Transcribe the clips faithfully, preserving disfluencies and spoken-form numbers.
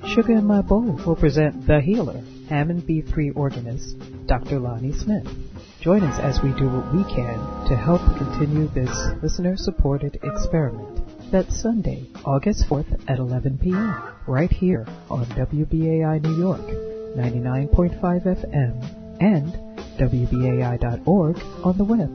Sugar in My Bowl will present The Healer, Hammond B three organist, Doctor Lonnie Smith. Join us as we do what we can to help continue this listener-supported experiment. That's Sunday, August fourth at eleven p.m., right here on W B A I New York, ninety-nine point five F M, and W B A I dot org on the web.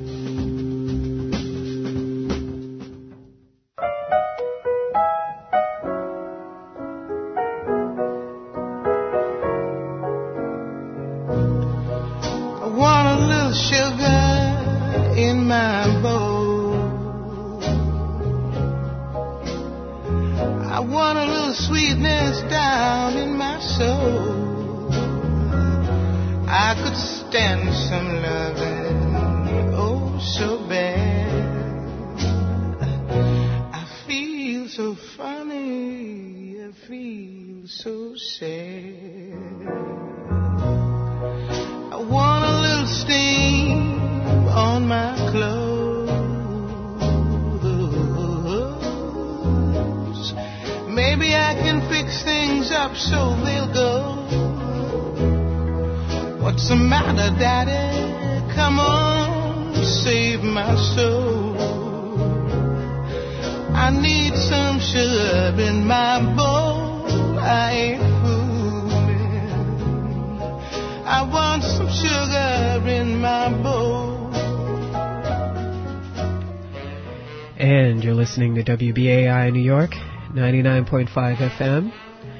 And you're listening to W B A I New York, ninety-nine point five F M.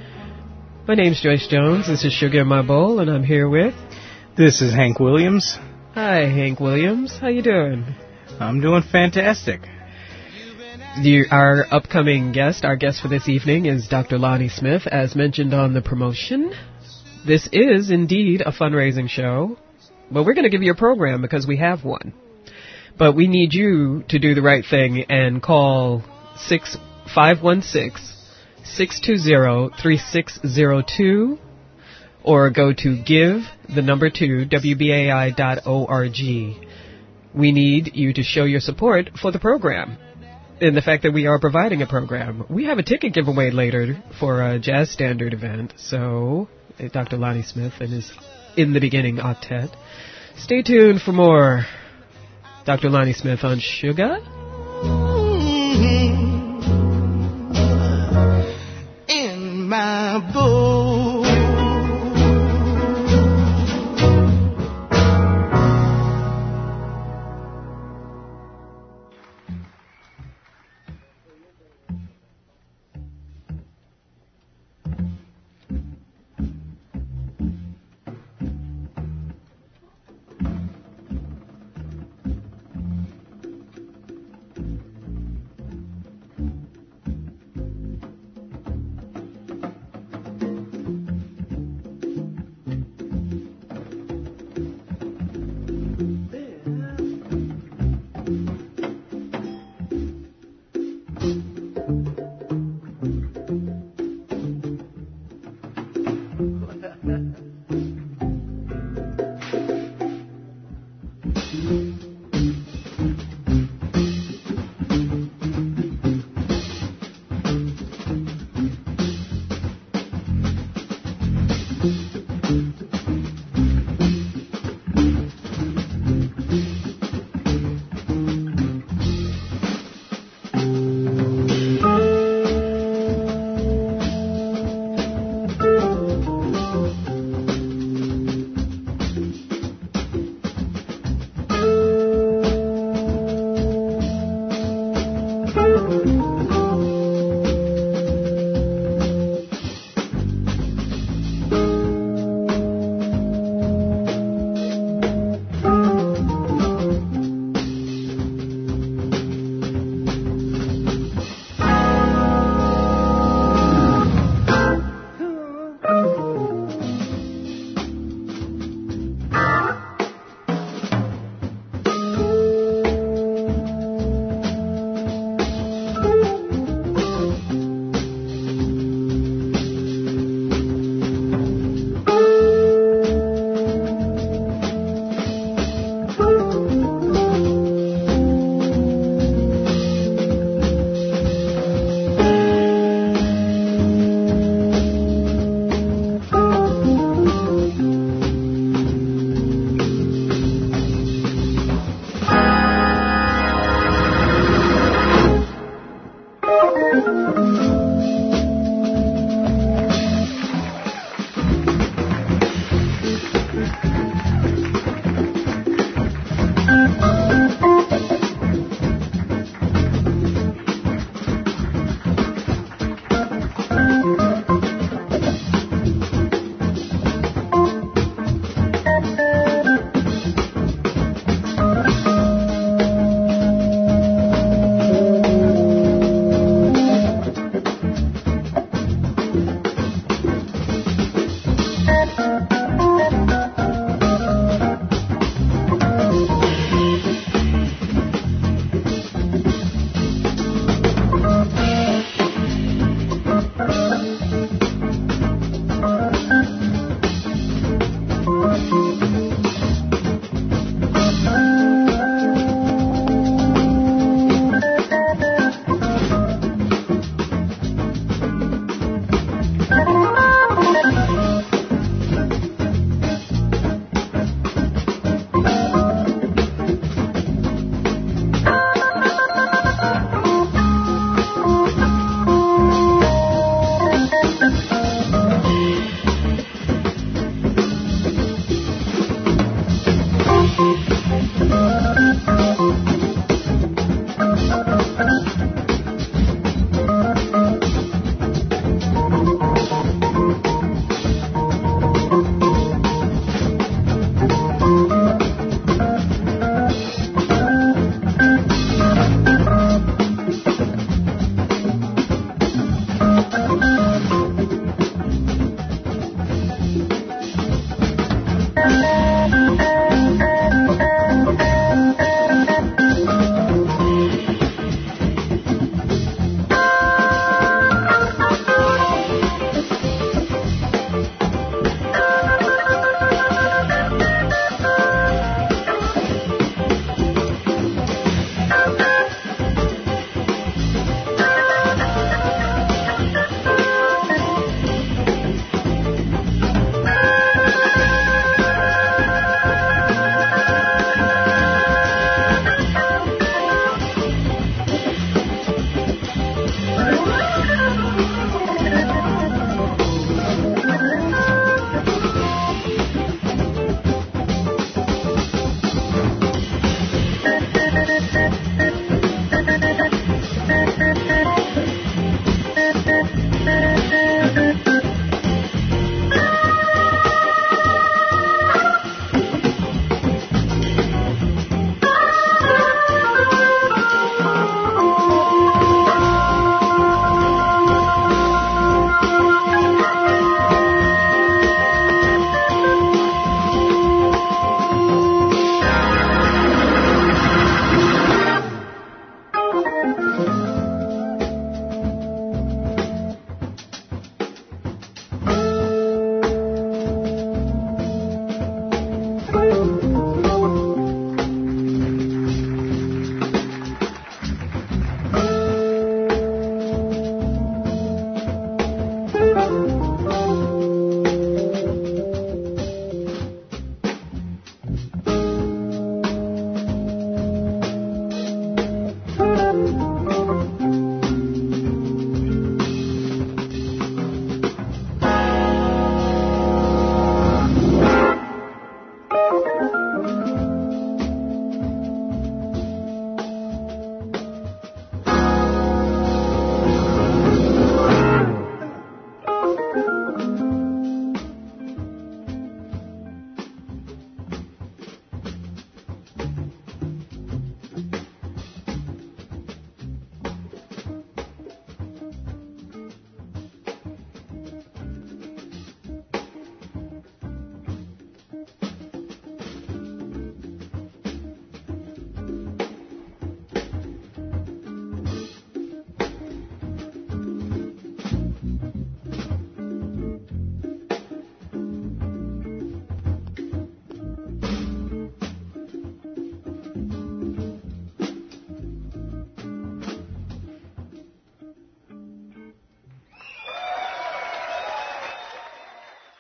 My name's Joyce Jones. This is Sugar in My Bowl, and I'm here with... This is Hank Williams. Hi, Hank Williams. How you doing? I'm doing fantastic. You, our upcoming guest, our guest for this evening is Doctor Lonnie Smith, as mentioned on the promotion. This is indeed a fundraising show, but we're going to give you a program because we have one. But we need you to do the right thing and call six five one six, six two zero, three six zero two or go to give, the number two, W B A I dot org. We need you to show your support for the program and the fact that we are providing a program. We have a ticket giveaway later for a jazz standard event, so Doctor Lonnie Smith and his In the Beginning octet. Stay tuned for more Doctor Lonnie Smith on Sugar in My Bowl.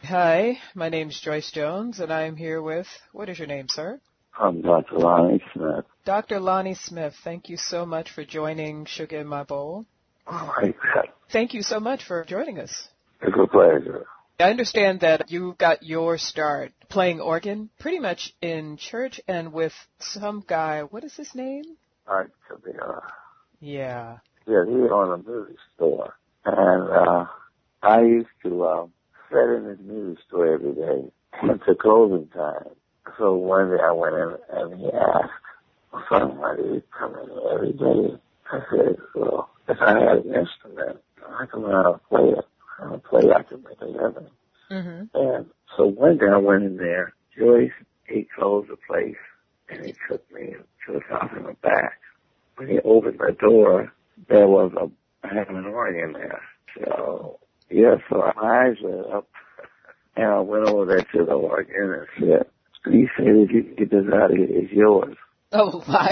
Hi, my name's Joyce Jones, and I'm here with, what is your name, sir? I'm Doctor Lonnie Smith. Doctor Lonnie Smith, thank you so much for joining Sugar in My Bowl. All right. Thank you so much for joining us. It's a pleasure. I understand that you got your start playing organ pretty much in church and with some guy. What is his name? Art Kabir. Yeah. Yeah, he owned a music store. And uh, I used to uh, sit in his music store every day until closing time. So one day I went in and he asked somebody to come in every day. I said, well, if I had an instrument, I could learn how to play it. How to play, I could make a living. Mm-hmm. And so one day I went in there. Joyce, he closed the place, and he took me to the house in the back. When he opened the door, there was a, I had an organ there. So, yeah, so my eyes lit up, and I went over there to the organ and said, he said, if you can get this out of here, it's yours. Oh, my.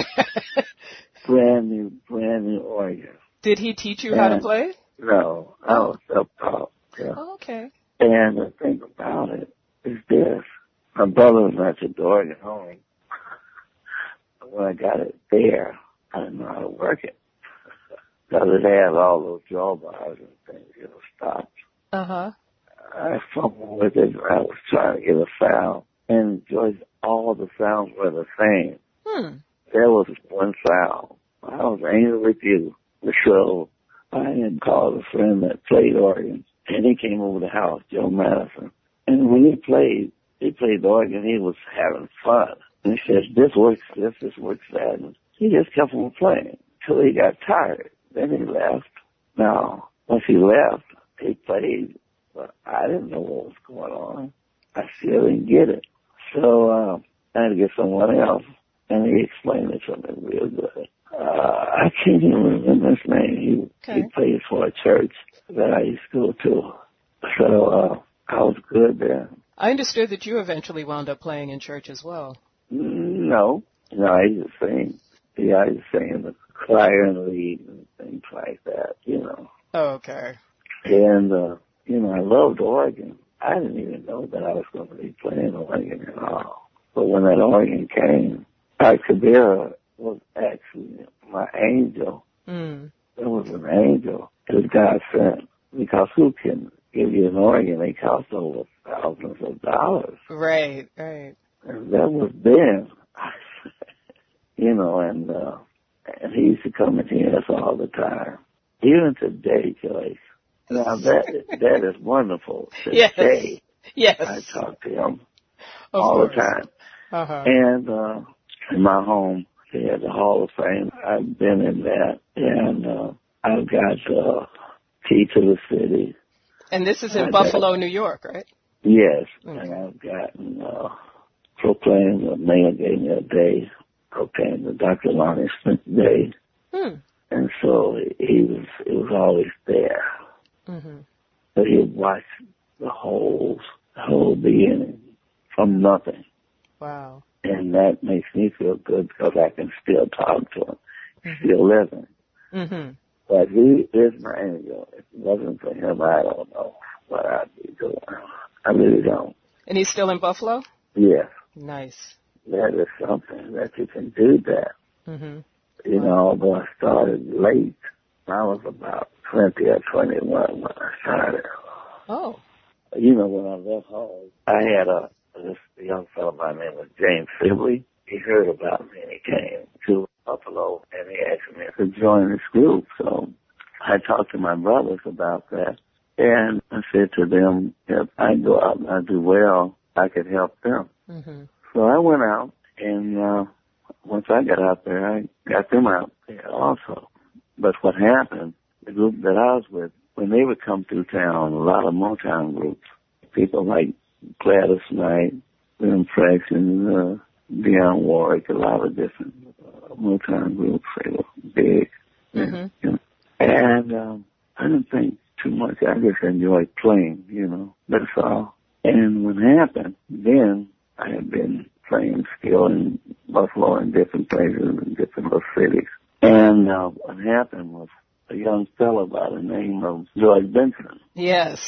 Brand new, brand new organ. Did he teach you and how to play? No, I was self-taught. Yeah. Oh, okay. And the thing about it is this. My brother was not your door at home. When I got it there, I didn't know how to work it. Because it had all those drawbars and things, you know, stops. Uh-huh. I fumbled with it. I was trying to get a sound. And Joyce, all the sounds were the same. Hmm. There was one sound. I was angry with you. So I had called a friend that played organ, and he came over the house, Joe Madison. And when he played, he played the organ, he was having fun. And he said, this works this, this works that. And he just kept on playing till he got tired. Then he left. Now, once he left, he played, but I didn't know what was going on. I still didn't get it. So uh, I had to get someone else, and he explained it to me real good. Uh, I can't even remember his name. He, okay. he played for a church that I used to go to. So uh, I was good there. I understood that you eventually wound up playing in church as well. No. No, I used to sing. Yeah, I used to sing in the choir and lead and things like that, you know. Oh, okay. And, uh, you know, I loved organ. I didn't even know that I was going to be playing organ at all. But when that organ came, Art Kabir was actually my angel. Mm. It was an angel that God sent. Because who can give you an organ? They cost over thousands of dollars. Right, right. And that was then. You know, and uh, and he used to come and hear us all the time. Even today, Joyce. Now that that is wonderful. Today, yes. I talk to him of all course. the time. Uh-huh. And uh, in my home, they had the Hall of Fame. I've been in that, and uh, I've got uh, Key to the City. And this is in I Buffalo, got, New York, right? Yes, okay. And I've gotten uh, proclaimed the mayor gave me a day. Proclaimed the Doctor Lonnie Smith Day. Hmm. And so he was, it was always there. Mm-hmm. But he watched the whole, the whole beginning from nothing. Wow. And that makes me feel good because I can still talk to him, mm-hmm. still living. Mm-hmm. But he is my angel. If it wasn't for him, I don't know what I'd be doing. I really don't. And he's still in Buffalo? Yes. Nice. That is something that you can do that. Mm-hmm. You know, although I started late, I was about twenty or twenty-one when I started. Oh. You know, when I left home, I had a this young fellow by the name of James Sibley. He heard about me and he came to Buffalo and he asked me to join this group. So I talked to my brothers about that and I said to them, if I go out and I do well, I could help them. Mm-hmm. So I went out and uh, once I got out there, I got them out there also. But what happened, the group that I was with, when they would come through town, a lot of Motown groups, people like Gladys Knight, The Impressions, uh, Dionne Warwick, a lot of different uh, Motown groups, they were big. Mm-hmm. You know. And um, I didn't think too much. I just enjoyed playing, you know, that's all. And what happened, then I had been playing still in Buffalo and different places in different little cities. And uh, what happened was a young fellow by the name of George Benson. Yes.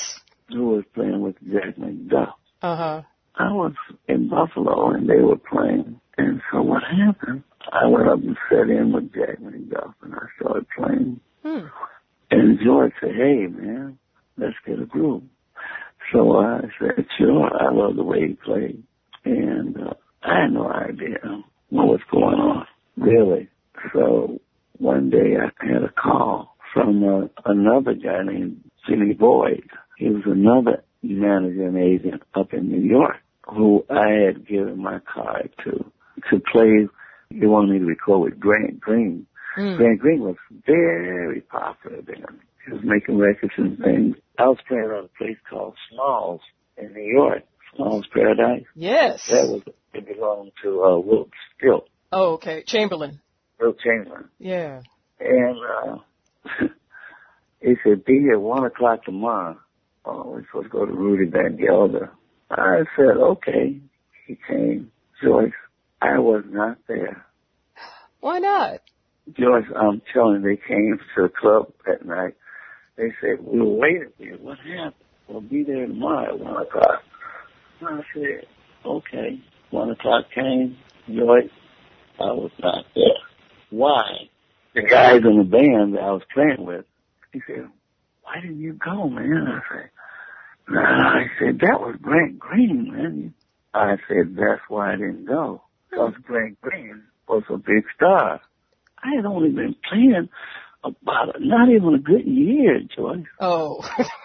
who was playing with Jack McDuff. Uh-huh. I was in Buffalo, and they were playing. And so what happened, I went up and sat in with Jack McDuff, and I started playing. Hmm. And George said, hey, man, let's get a group. So I said, sure, I love the way he played. And uh, I had no idea what was going on, really. So one day I had a call from uh, another guy named Jimmy Boyd. He was another manager and agent up in New York who I had given my card to to play. He wanted me to record with Grant Green. Mm. Grant Green was very popular then. He was making records and things. I was playing on a place called Smalls in New York, Smalls Paradise. Yes. That was, it belonged to uh, Wilt Stilt. Oh, okay. Chamberlain. Wilt Chamberlain. Yeah. And uh, he said, be here one o'clock tomorrow. Oh, we're supposed to go to Rudy Van Gelder. I said, okay. He came. Joyce, I was not there. Why not? Joyce, I'm telling you, they came to the club that night. They said, we were waiting for you. What happened? We'll be there tomorrow at one o'clock. I said, okay. One o'clock came. Joyce, I was not there. Why? The guys in the band that I was playing with, he said, why didn't you go, man? I said, nah. I said, that was Grant Green, man. I said, that's why I didn't go. Because Grant Green was a big star. I had only been playing about a, not even a good year, Joyce. Oh.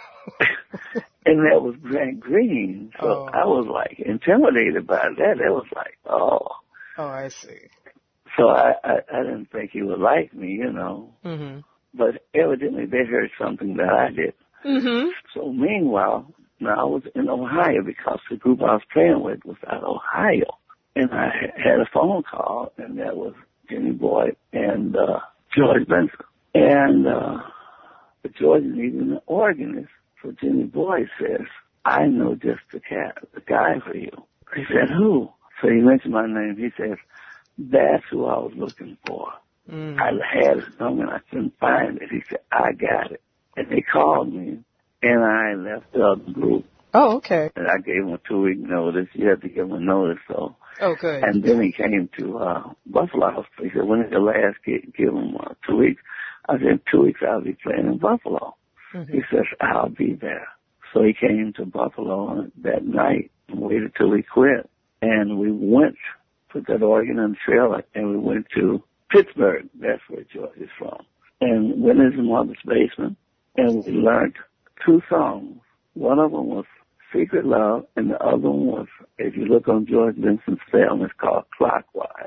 And that was Grant Green. So oh. I was like intimidated by that. That was like, oh. Oh, I see. So I, I, I didn't think he would like me, you know. Mm-hmm. But evidently they heard something that I did. Mm-hmm. So meanwhile, now I was in Ohio because the group I was playing with was out of Ohio. And I had a phone call, and that was Jimmy Boyd and uh, George Benson. And uh, George needed an organist. So Jimmy Boyd says, I know just the cat, the guy for you. He said, who? So he mentioned my name. He says, that's who I was looking for. Mm. I had his number and I couldn't find it. He said, I got it. And they called me, and I left the other group. Oh, okay. And I gave him a two-week notice. You have to give him a notice, so. Oh, good. And then he came to uh, Buffalo. He said, when is the last gig? Give him uh, two weeks. I said, two weeks I'll be playing in Buffalo. Mm-hmm. He says, I'll be there. So he came to Buffalo that night and waited till he quit. And we went, put that organ in the trailer, and we went to Pittsburgh. That's where George is from. And went in his mother's basement, and we learned two songs. One of them was Secret Love, and the other one was, if you look on George Benson's film, it's called Clockwise.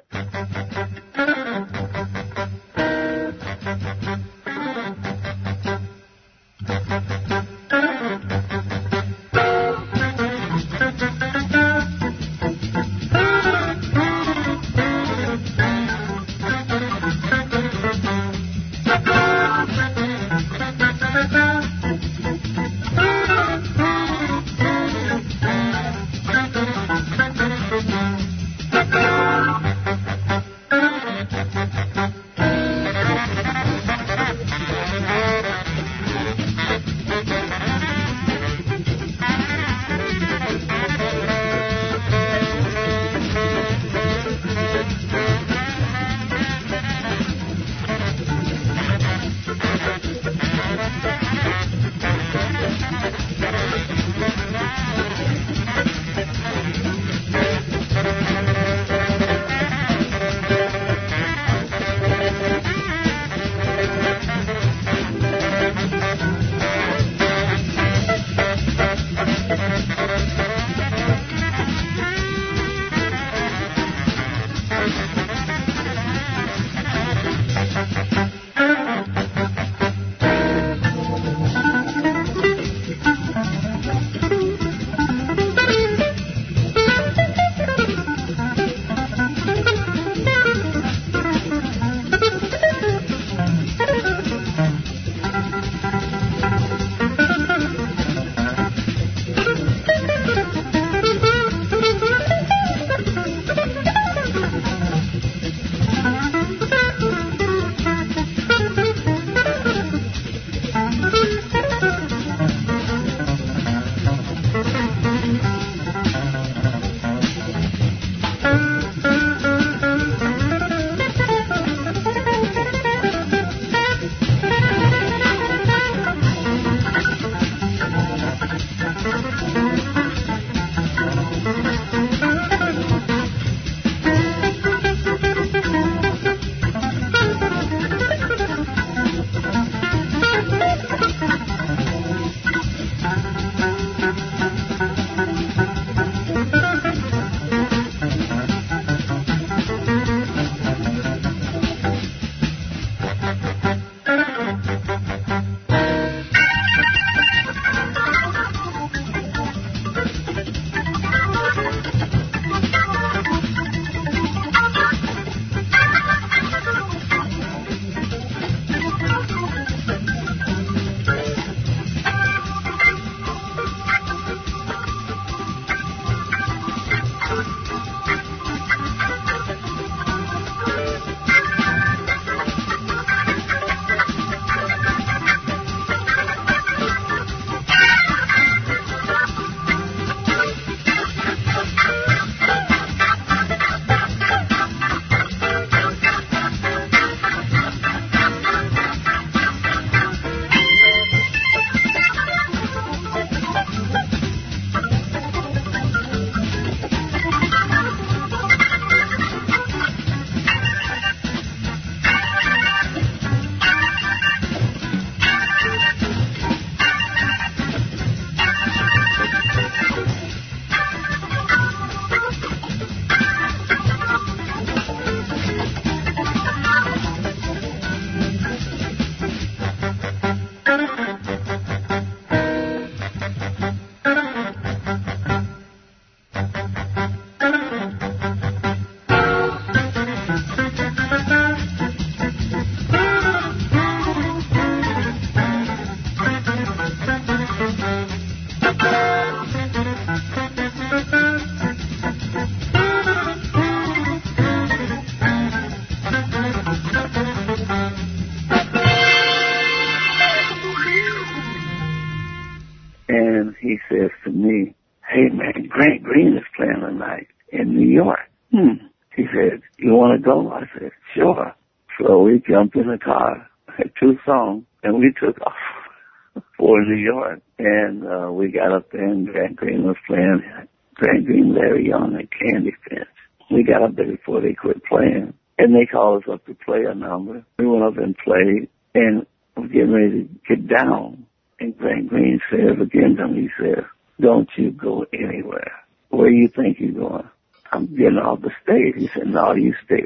he says to me, hey man, Grant Green is playing tonight in New York. Hmm. He said, you want to go? I said, sure. So we jumped in the car, had two songs, and we took off for New York. And uh, we got up there, and Grant Green was playing. Grant Green, Larry Young, and Candy Finch. We got up there before they quit playing. And they called us up to play a number. We went up and played, and we're getting ready to get down. And Grant Green says again to me, he says, don't you go anywhere. Where you think you're going? I'm getting off the stage. He said, no, you stay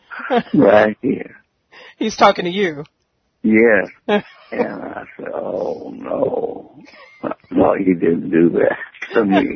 right here. He's talking to you. Yes. And I said, oh, no. No, he didn't do that to me.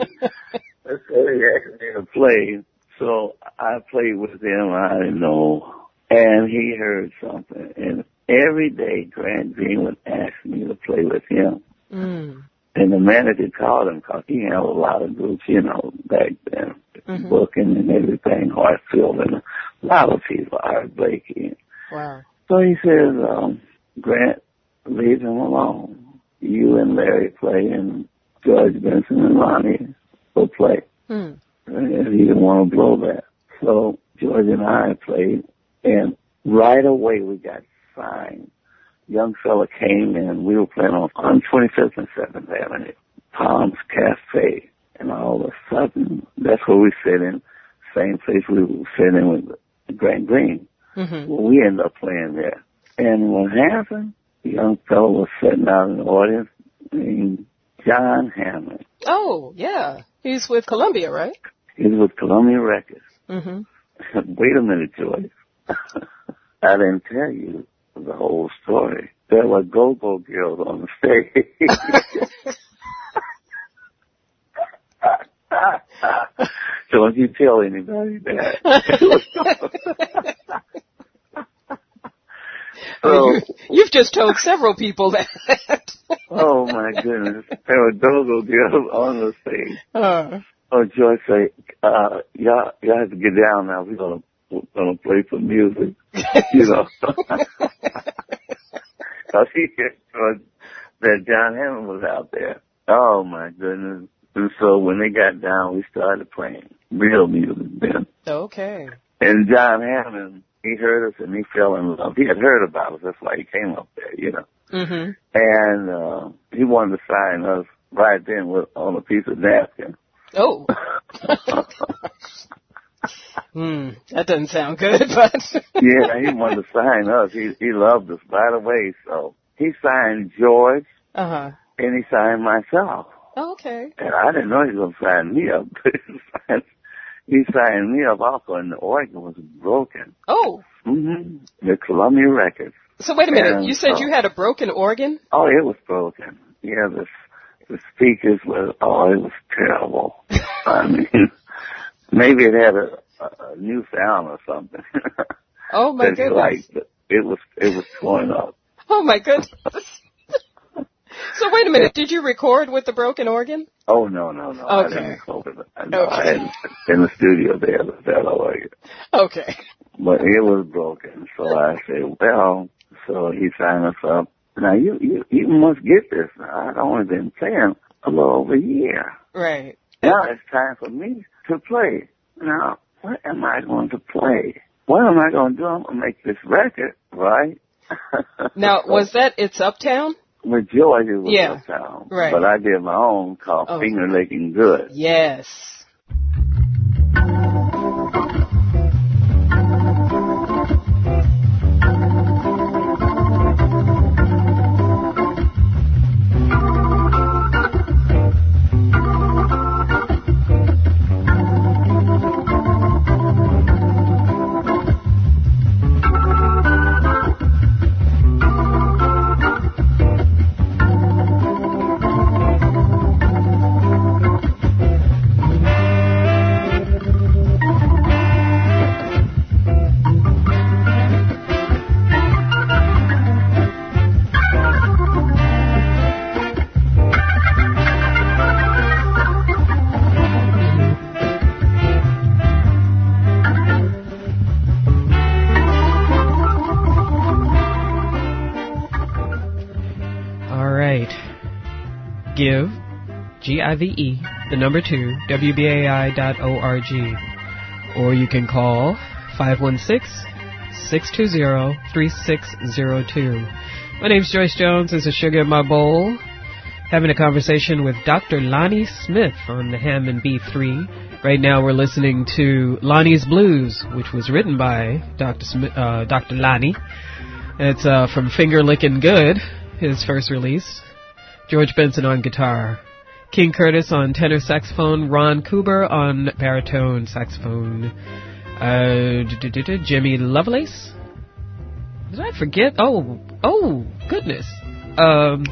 So he asked me to play. So I played with him. I didn't know. And he heard something. And every day Grant Green would ask me to play with him. Mm. And the manager called him because he had a lot of groups, you know, back then. Mm-hmm. Booking and everything, Hartfield and a lot of people, Art Blakey. Wow. So he says, um, Grant, leave him alone. You and Larry play, and George Benson and Ronnie will play. Hmm. And he didn't want to blow that. So George and I played, and right away we got signed. Young fella came in. We were playing on, on twenty-fifth and seventh Avenue, Palms Cafe. And all of a sudden, that's where we sit in, same place we were sitting in with Grant Green. Mm-hmm. Well, we ended up playing there. And what happened, the young fellow was sitting out in the audience named John Hammond. Oh, yeah. He's with Columbia, right? He's with Columbia Records. Mm-hmm. Wait a minute, Joyce. I didn't tell you the whole story. There were go-go girls on the stage. Don't you tell anybody that. So, you, you've just told several people that. Oh my goodness. There were go-go girls on the stage. Uh. Oh, Joyce said, uh, y'all, y'all have to get down now. We're gonna, we're gonna play some music. You know. Cause he heard that John Hammond was out there. Oh my goodness. And so when they got down, we started playing real music then. Okay. And John Hammond, he heard us and he fell in love. He had heard about us. That's why he came up there, you know. Mm-hmm. And uh, he wanted to sign us right then with, on a piece of napkin. Oh. Hmm, that doesn't sound good, but. Yeah, he wanted to sign us. He he loved us, by the way. So he signed George, Uh-huh. and he signed myself. Oh, okay. And I didn't know he was going to sign me up. he, signed, he signed me up also, and the organ was broken. Oh. Mm-hmm. The Columbia Records. So wait a minute. And, you said uh, you had a broken organ? Oh, it was broken. Yeah, the, the speakers were, oh, it was terrible. I mean, maybe it had a, a new sound or something. Oh, my goodness. Like, it was, it was torn up. Oh, my goodness. So wait a minute. Did you record with the broken organ? Oh, no, no, no. Okay. I didn't record it. No, Okay. I had in the studio there with that organ. Okay. But it was broken. So I said, well, so he signed us up. Now, you, you, you must get this. I've only been playing a little over a year. Right. Now it's time for me to play. Now, what am I going to play? What am I going to do? I'm going to make this record, right? Now, was that It's Uptown? With George, it was Yeah, Uptown. right. But I did my own called Oh. Finger Licking Good. Yes. All right. Give, G I V E, the number two, W B A I dot O R G. Or you can call five one six, six two zero, three six zero two. My name's Joyce Jones. This is Sugar in My Bowl. Having a conversation with Doctor Lonnie Smith on the Hammond B three. Right now we're listening to Lonnie's Blues, which was written by Doctor Smith, uh, Doctor Lonnie. It's uh, from Finger Lickin' Good, his first release. George Benson on guitar. King Curtis on tenor saxophone. Ron Cooper on baritone saxophone. Uh, Jimmy Lovelace? Did I forget? Oh, oh, goodness. Um,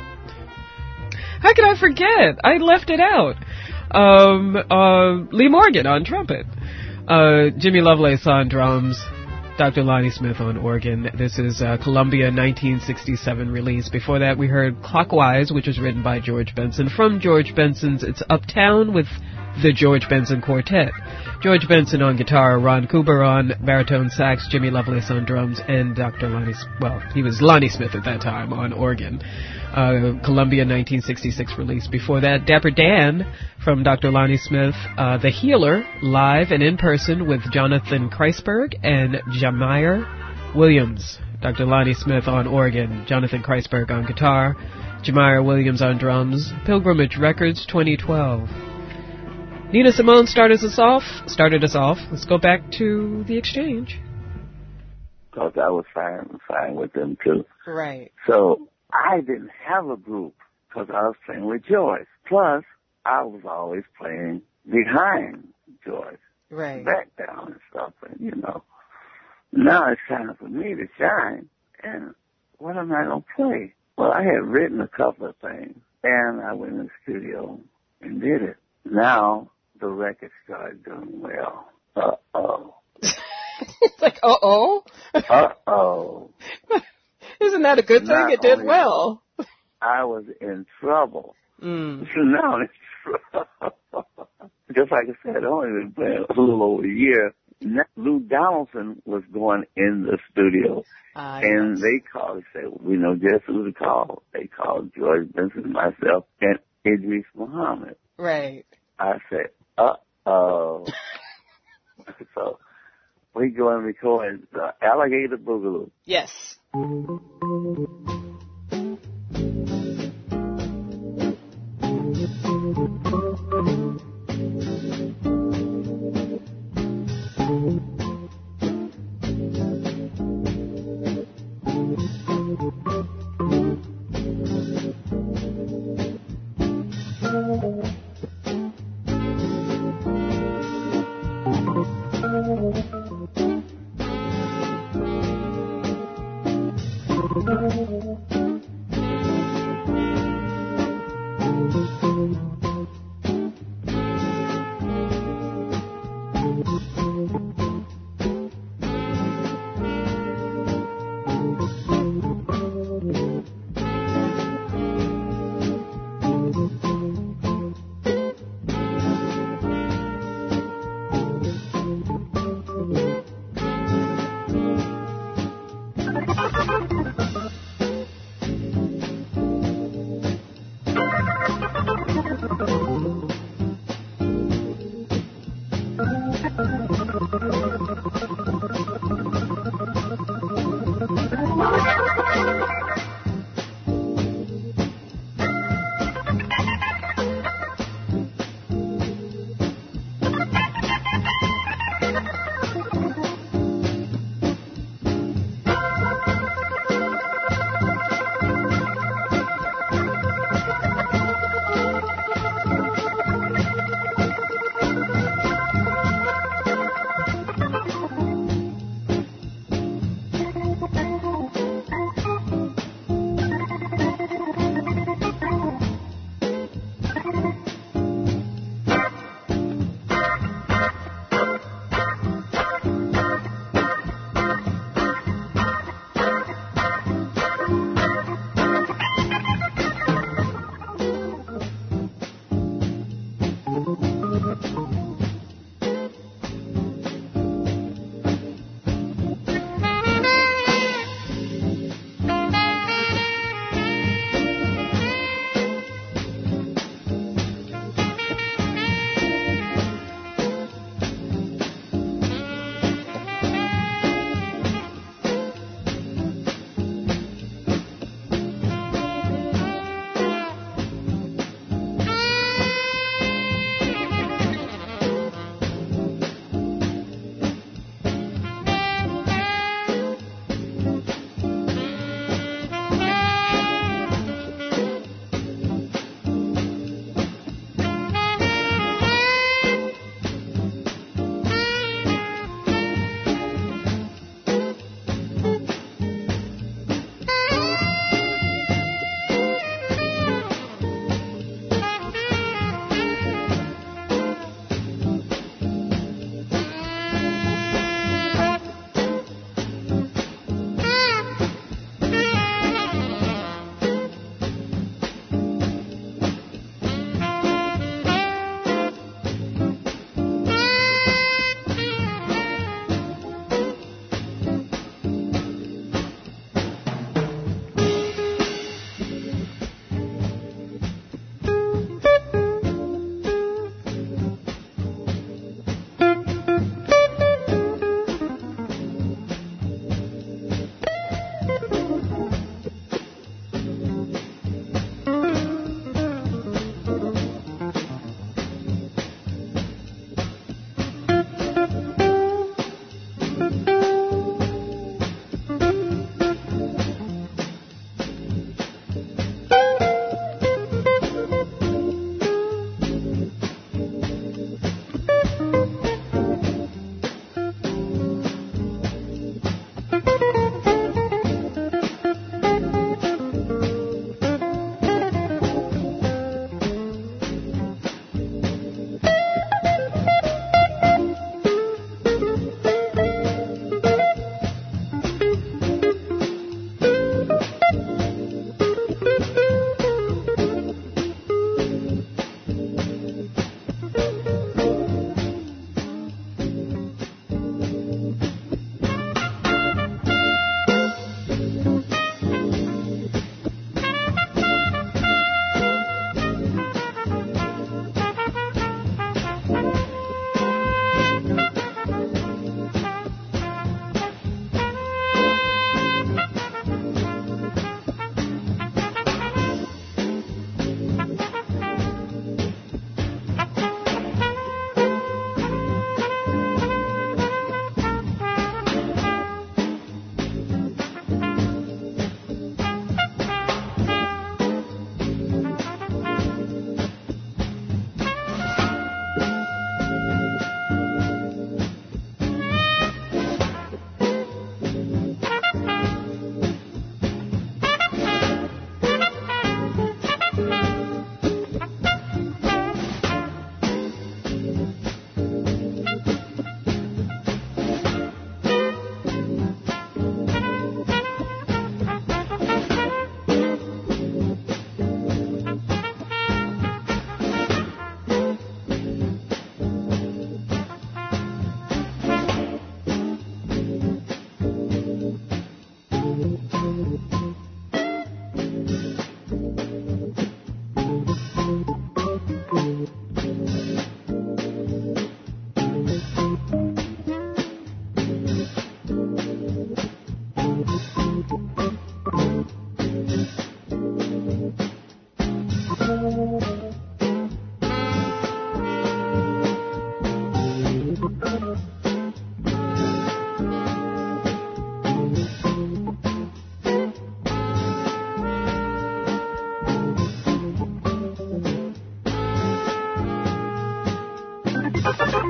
how could I forget? I left it out. Um, uh, Lee Morgan on trumpet. Uh, Jimmy Lovelace on drums. Doctor Lonnie Smith on organ. This is a Columbia nineteen sixty-seven release. Before that, we heard Clockwise, which was written by George Benson, from George Benson's It's Uptown with the George Benson Quartet. George Benson on guitar, Ron Cooper on baritone sax, Jimmy Lovelace on drums, and Doctor Lonnie, well, he was Lonnie Smith at that time on organ. Uh, Columbia nineteen sixty-six release. Before that, Dapper Dan from Doctor Lonnie Smith, uh, The Healer, live and in person with Jonathan Kreisberg and Jamire Williams. Doctor Lonnie Smith on organ, Jonathan Kreisberg on guitar, Jamire Williams on drums. Pilgrimage Records twenty twelve. Nina Simone started us off. Started us off. Let's go back to the exchange. Because I was fine, fine with them too. Right. So I didn't have a group because I was playing with George. Plus, I was always playing behind George. Right. Back down and stuff, and you know. Now it's time for me to shine. And what am I going to play? Well, I had written a couple of things, and I went in the studio and did it. Now the record started doing well. Uh-oh. It's like, uh-oh? Uh-oh. Isn't that a good thing? Not It did only well. I was in trouble. Mm. So now it's trouble. Just like I said, I've only been playing a little over a year. Lou Donaldson was going in the studio, Uh, and yes. they called, they said, we know just who to call. They called George Benson, myself, and Idris Muhammad. Right. I said, uh-oh. So we go and record uh, Alligator Boogaloo. Yes.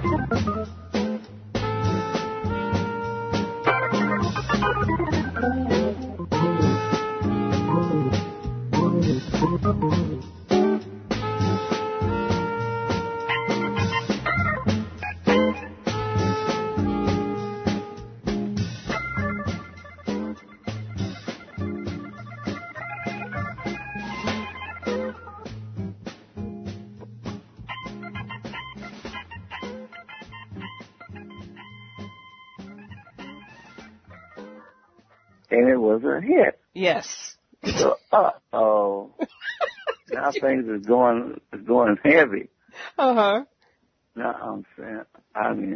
And it was a hit. Yes. So, uh-oh. Now things are going, are going heavy. Uh-huh. Now I'm saying, I mean,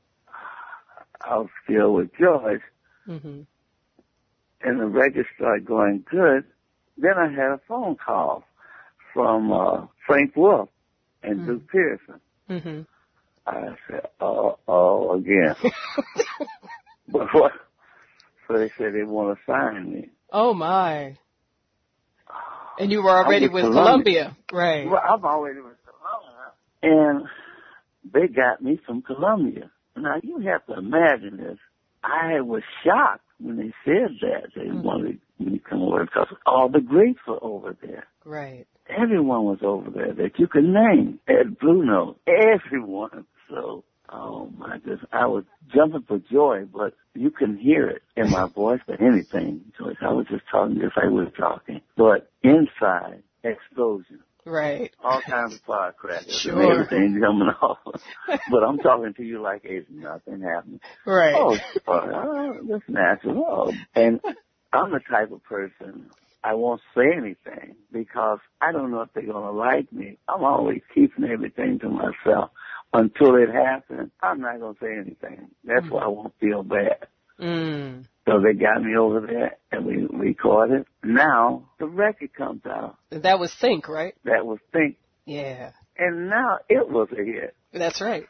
I was filled with joy. Mm-hmm. And the record started going good. Then I had a phone call from uh, Frank Wolf and mm-hmm. Duke Pearson. Mm-hmm. I said, oh, oh, again. But what? So they said they want to sign me. Oh, my. And you were already with Columbia. Columbia. Right. Well, I'm already with Columbia. And they got me from Columbia. Now, you have to imagine this. I was shocked when they said that. They mm-hmm. wanted me to come over because all the greats were over there. Right. Everyone was over there that you could name. Ed Blue Note. Everyone. So, oh, my goodness. I was jumping for joy, but you can hear it in my voice or anything, Joyce. I was just talking just like we were talking. But inside, explosion. Right. All kinds of firecrackers sure. and everything coming off. But I'm talking to you like it's nothing happening. Right. Oh, oh, that's natural. Oh. And I'm the type of person, I won't say anything because I don't know if they're going to like me. I'm always keeping everything to myself. Until it happens, I'm not going to say anything. That's mm. why I won't feel bad. Mm. So they got me over there, and we recorded. Now, the record comes out. That was Think, right? That was Think. Yeah. And now it was a hit. That's right.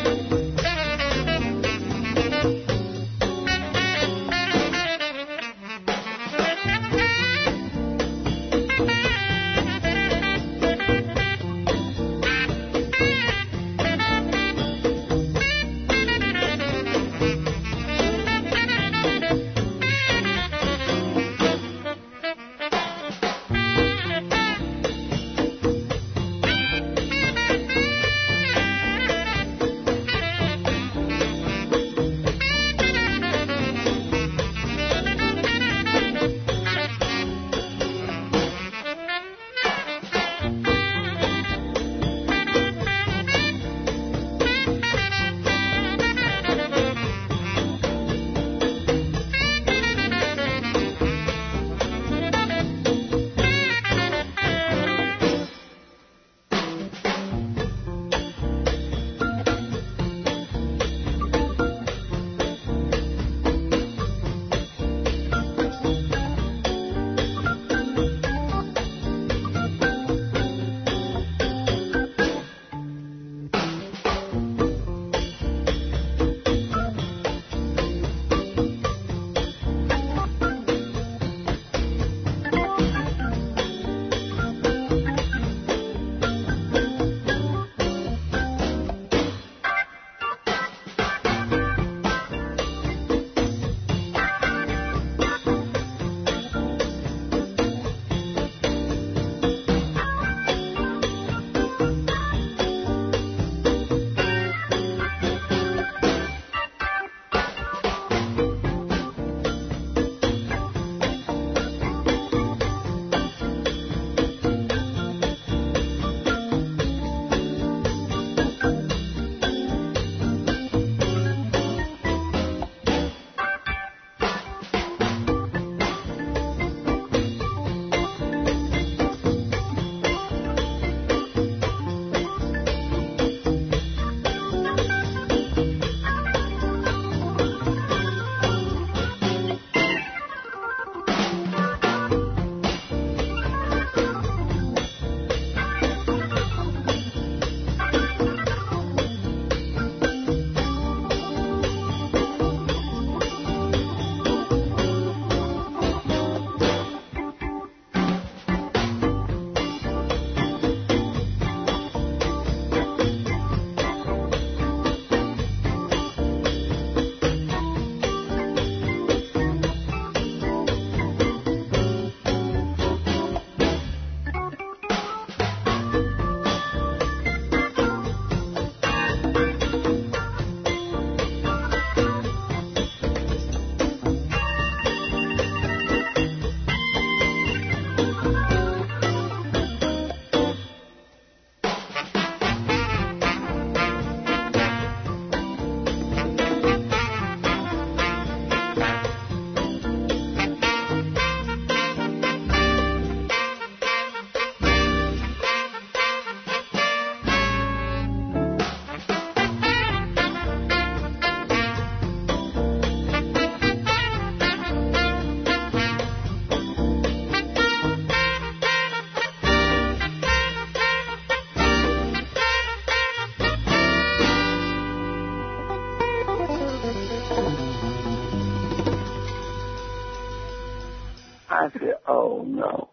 I said, oh, no.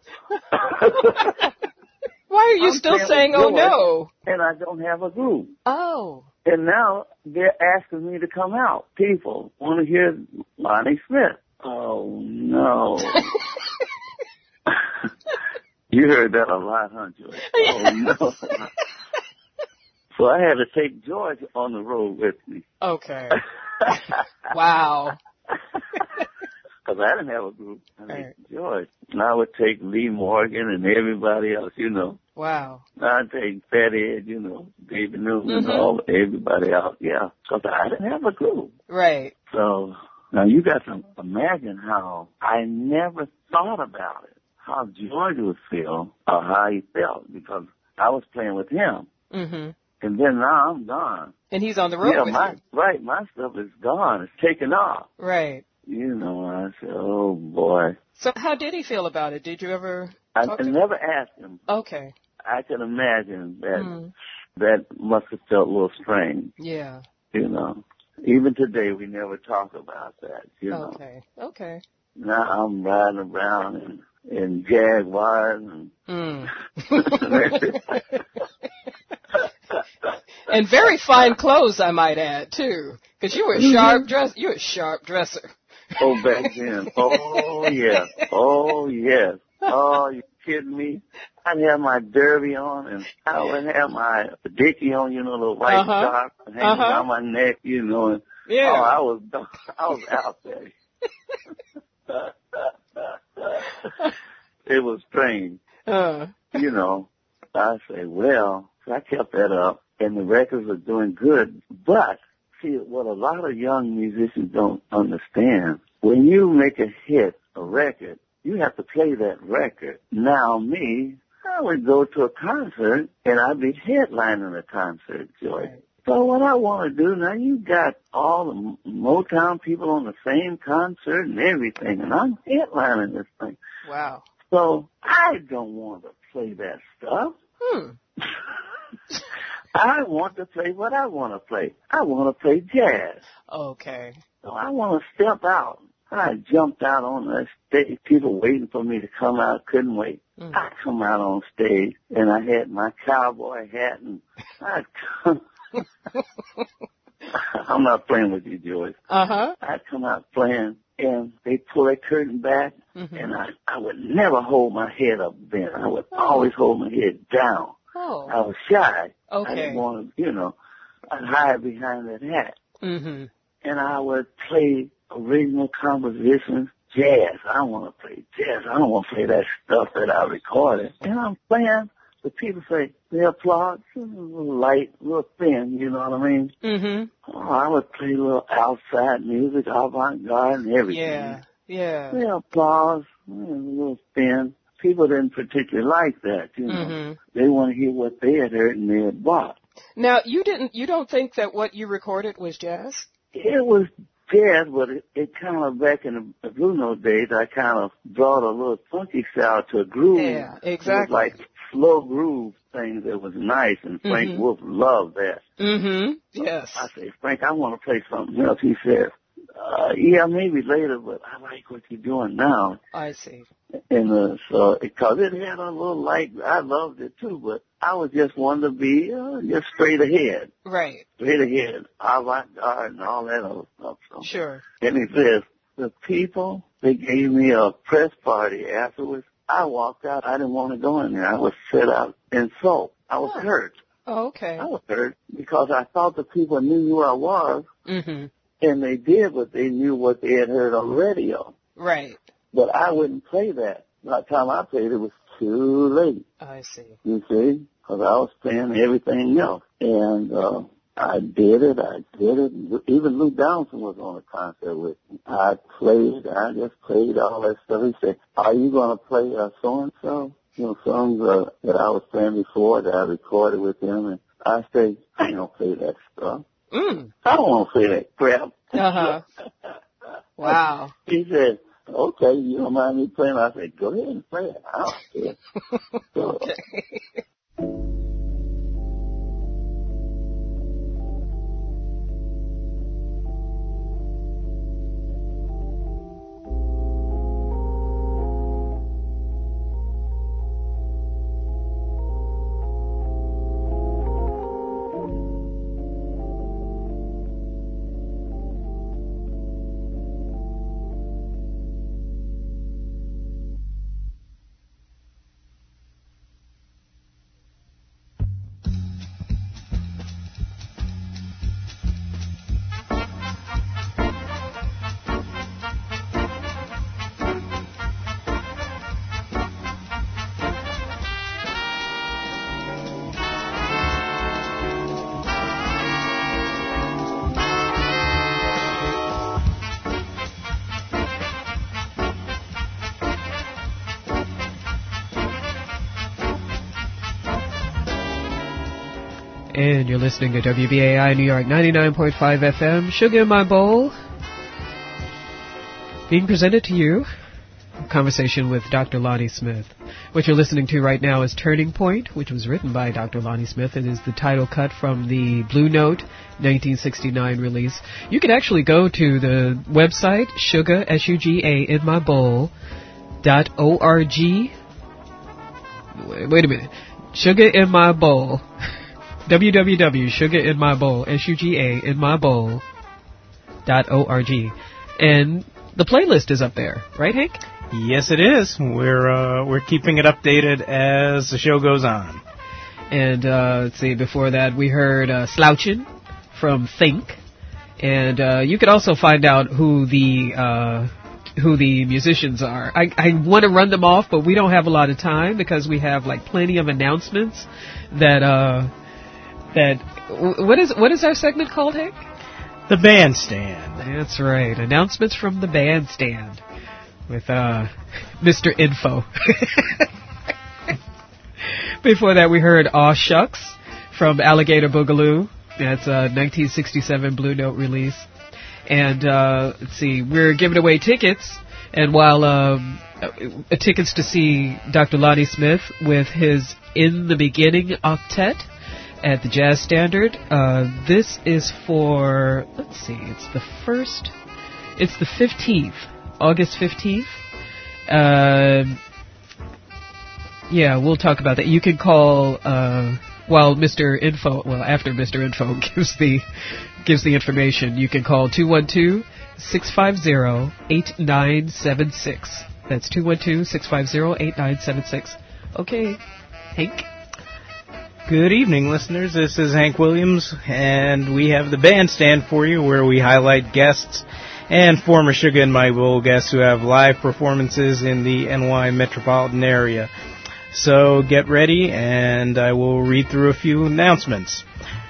Why are you I'm still saying, oh, no? And I don't have a group. Oh. And now they're asking me to come out. People want to hear Lonnie Smith. Oh, no. You heard that a lot, huh, George? Oh, no. So I had to take George on the road with me. Okay. Wow. Because I didn't have a group. I mean, right. George. And I would take Lee Morgan and everybody else, you know. Wow. I'd take Fat Ed, you know, David Newton mm-hmm. and all, everybody else, yeah. Because I didn't have a group. Right. So now you got to imagine how I never thought about it, how George would feel or how he felt, because I was playing with him. Mm-hmm. And then now I'm gone. And he's on the road yeah, with my, you. Right, my stuff is gone. It's taken off. Right. You know, I said, oh, boy. So how did he feel about it? Did you ever I, talk I to never him? asked him. Okay. I can imagine that mm. that must have felt a little strange. Yeah. You know, even today we never talk about that, you know. Okay, okay. Now I'm riding around in, in Jaguars and... Mm. And very fine clothes, I might add, too. Because you were a sharp dress. You were a sharp dresser. Oh, back then. Oh, yes. Oh, yes. Oh, you kidding me? I'd have my derby on, and I would have my dickie on, you know, the white uh-huh. scarf hanging uh-huh. around my neck, you know. And, yeah. Oh, I was, I was out there. It was strange. Uh. You know, I say, well, so I kept that up, and the records were doing good. But, see, what a lot of young musicians don't understand, when you make a hit, a record, you have to play that record. Now, me, I would go to a concert, and I'd be headlining the concert, Joy. Right. So what I want to do, now you got all the Motown people on the same concert and everything, and I'm headlining this thing. Wow. So I don't want to play that stuff. Hmm. I want to play what I want to play. I want to play jazz. Okay. So I want to step out. I jumped out on the stage. People waiting for me to come out. Couldn't wait. Mm. I come out on stage, and I had my cowboy hat, and I come. I'm not playing with you, Joyce. Uh-huh. I come out playing, and they pull that curtain back, mm-hmm. and I, I would never hold my head up then. I would oh. always hold my head down. Oh. I was shy. Okay. I didn't want to, you know, I'd hide behind that hat. Mm-hmm. And I would play original compositions, jazz. I don't want to play jazz. I don't want to play that stuff that I recorded. And I'm playing. The people say, they applaud, a little light, a little thin, you know what I mean? Mm-hmm. Oh, I would play a little outside music, avant-garde and everything. Yeah, yeah. They applause, a little thin. People didn't particularly like that, you know. Mm-hmm. They want to hear what they had heard and they had bought. Now, you didn't, you don't think that what you recorded was jazz? It was jazz, but it, it kind of, back in the Blue Note days, I kind of brought a little funky style to a groove. Yeah, exactly. It was like slow groove thing that was nice, and Frank mm-hmm. Wolf loved that. Mm-hmm. So yes. I say, Frank, I want to play something else. He said, uh, yeah, maybe later, but I like what you're doing now. I see. And uh, so, because it had a little light, I loved it too, but I was just wanting to be uh, just straight ahead. Right. Straight ahead, avant-garde and all that other stuff. So. Sure. And he says, the people, they gave me a press party afterwards. I walked out. I didn't want to go in there. I was set out in salt. I was oh. hurt. Oh, okay. I was hurt because I thought the people knew who I was. Mm-hmm. And they did, but they knew what they had heard on the radio. Right. But I wouldn't play that. By the time I played, it was too late. I see. You see? Because I was playing everything else. And uh, I did it. I did it. Even Lou Downson was on a concert with me. I played. I just played all that stuff. He said, are you going to play uh, so-and-so? You know, songs uh, that I was playing before that I recorded with him. And I said, I ain't going to play that stuff. Mm. I don't want to play that crap. Uh-huh. Wow. He said, okay, you don't mind me playing? I said, go ahead and play it. I don't care. So, okay. And you're listening to W B A I New York ninety-nine point five F M, Sugar in My Bowl, being presented to you conversation with Doctor Lonnie Smith. What you're listening to right now is Turning Point, which was written by Doctor Lonnie Smith. It is the title cut from the Blue Note nineteen sixty-nine release. You can actually go to the website, Sugar, S U G A, in my bowl, dot O R G. Wait a minute. Sugar in my bowl. w w w dot sugar in my bowl, S U G A, in my bowl, dot O R G. And the playlist is up there, right, Hank? Yes, it is. We're uh, we're keeping it updated as the show goes on. And uh, let's see, before that we heard uh, Slouchin' from Think. And uh, you could also find out who the uh, who the musicians are. I, I want to run them off, but we don't have a lot of time because we have like plenty of announcements that uh, that what is what is our segment called, Hank? The Bandstand. That's right. Announcements from the Bandstand with uh, Mister Info. Before that, we heard Aw Shucks from Alligator Boogaloo. That's a nineteen sixty-seven Blue Note release. And uh, let's see, we're giving away tickets. And while um, uh, tickets to see Doctor Lonnie Smith with his In the Beginning Octet at the Jazz Standard. Uh, this is for, let's see, it's the first, it's the fifteenth, August fifteenth. Uh, yeah, we'll talk about that. You can call, uh, while Mister Info, well, after Mister Info gives the, gives the information, you can call two one two, six five zero, eight nine seven six. That's two one two, six five zero, eight nine seven six. Okay, Hank? Good evening, listeners. This is Hank Williams, and we have the Bandstand for you, where we highlight guests and former Sugar in My Bowl guests who have live performances in the N Y metropolitan area. So get ready, and I will read through a few announcements.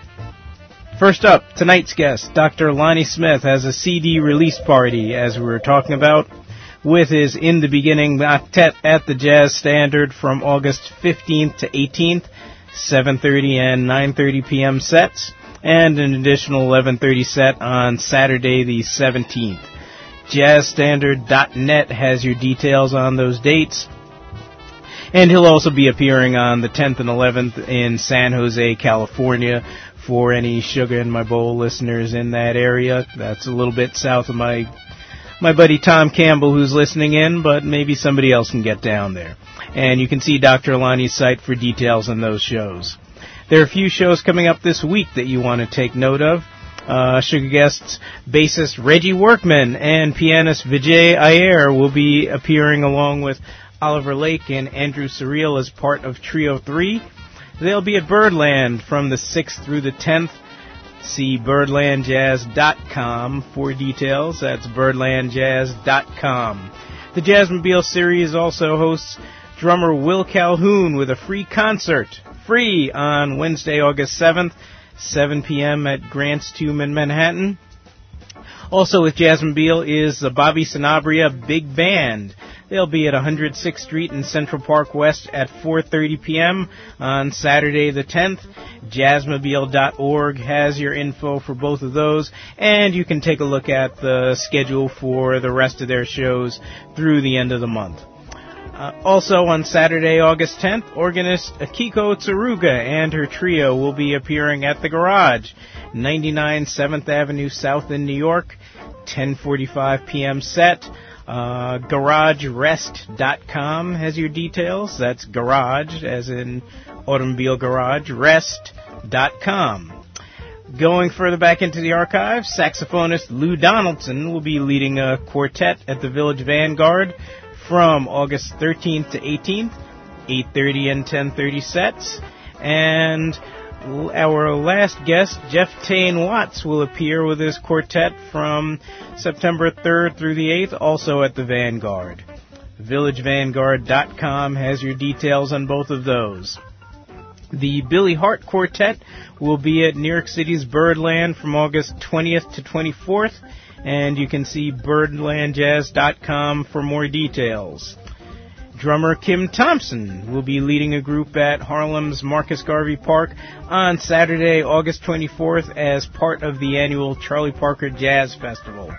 First up, tonight's guest, Doctor Lonnie Smith, has a C D release party, as we were talking about, with his In the Beginning Octet at the Jazz Standard from August fifteenth to eighteenth. seven thirty and nine thirty p.m. sets, and an additional eleven thirty set on Saturday the seventeenth. jazz standard dot net has your details on those dates. And he'll also be appearing on the tenth and eleventh in San Jose, California, for any Sugar in My Bowl listeners in that area. That's a little bit south of my my buddy Tom Campbell, who's listening in, but maybe somebody else can get down there. And you can see Doctor Lonnie's site for details on those shows. There are a few shows coming up this week that you want to take note of. Uh, Sugar guests bassist Reggie Workman and pianist Vijay Iyer will be appearing along with Oliver Lake and Andrew Surreal as part of Trio three. They'll be at Birdland from the sixth through the tenth. See birdland jazz dot com for details. That's birdland jazz dot com. The Jazzmobile series also hosts drummer Will Calhoun with a free concert, free on Wednesday, August seventh, seven p.m. at Grant's Tomb in Manhattan. Also with Jazzmobile is the Bobby Sanabria Big Band. They'll be at one hundred sixth Street in Central Park West at four thirty p.m. on Saturday the tenth. Jazzmobile dot org has your info for both of those, and you can take a look at the schedule for the rest of their shows through the end of the month. Uh, also on Saturday, August tenth, organist Akiko Tsuruga and her trio will be appearing at the Garage, ninety-nine seventh Avenue South in New York, ten forty-five p.m. set. Uh, garage rest dot com has your details. That's garage, as in automobile garage, rest dot com. Going further back into the archives, saxophonist Lou Donaldson will be leading a quartet at the Village Vanguard from August thirteenth to eighteenth, eight thirty and ten thirty sets. And our last guest, Jeff Tane Watts, will appear with his quartet from September third through the eighth, also at the Vanguard. village vanguard dot com has your details on both of those. The Billy Hart Quartet will be at New York City's Birdland from August twentieth to twenty-fourth, and you can see birdland jazz dot com for more details. Drummer Kim Thompson will be leading a group at Harlem's Marcus Garvey Park on Saturday, August twenty-fourth, as part of the annual Charlie Parker Jazz Festival.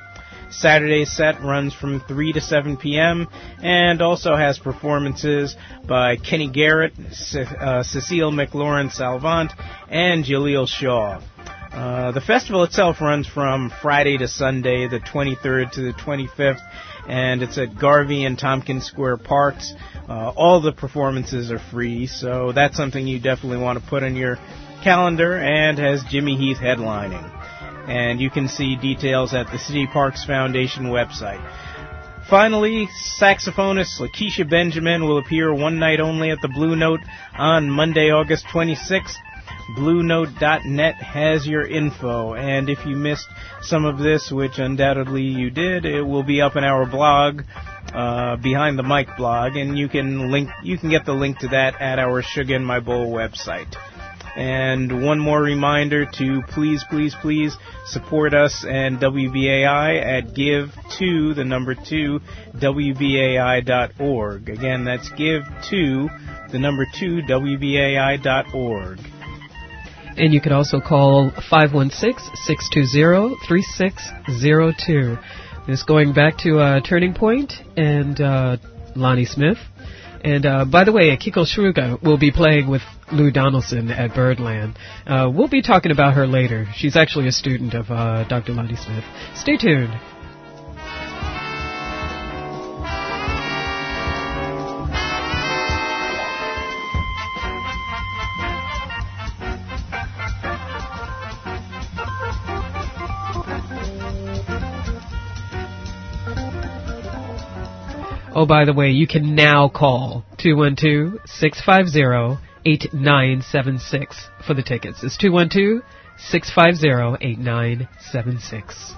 Saturday's set runs from three to seven p.m. and also has performances by Kenny Garrett, Ce- uh, Cecile McLaurin-Salvant, and Jaleel Shaw. Uh, the festival itself runs from Friday to Sunday, the twenty-third to the twenty-fifth, and it's at Garvey and Tompkins Square Parks. Uh, all the performances are free, so that's something you definitely want to put on your calendar, and has Jimmy Heath headlining. And you can see details at the City Parks Foundation website. Finally, saxophonist Lakeisha Benjamin will appear one night only at the Blue Note on Monday, August twenty-sixth. Blue Note dot net has your info, and if you missed some of this, which undoubtedly you did, it will be up in our blog, uh, Behind the Mic blog, and you can link, you can get the link to that at our Sugar in My Bowl website. And one more reminder to please, please, please support us and W B A I at give to the number two W B A I dot org. Again, that's give to the number two W B A I dot org. And you can also call five one six, six two zero, three six zero two. This going back to uh, Turning Point and uh, Lonnie Smith. And uh, by the way, Akiko Shruga will be playing with Lou Donaldson at Birdland. Uh, we'll be talking about her later. She's actually a student of uh, Doctor Lonnie Smith. Stay tuned. Oh, by the way, you can now call two one two, six five zero, eight nine seven six for the tickets. It's two one two, six five zero, eight nine seven six.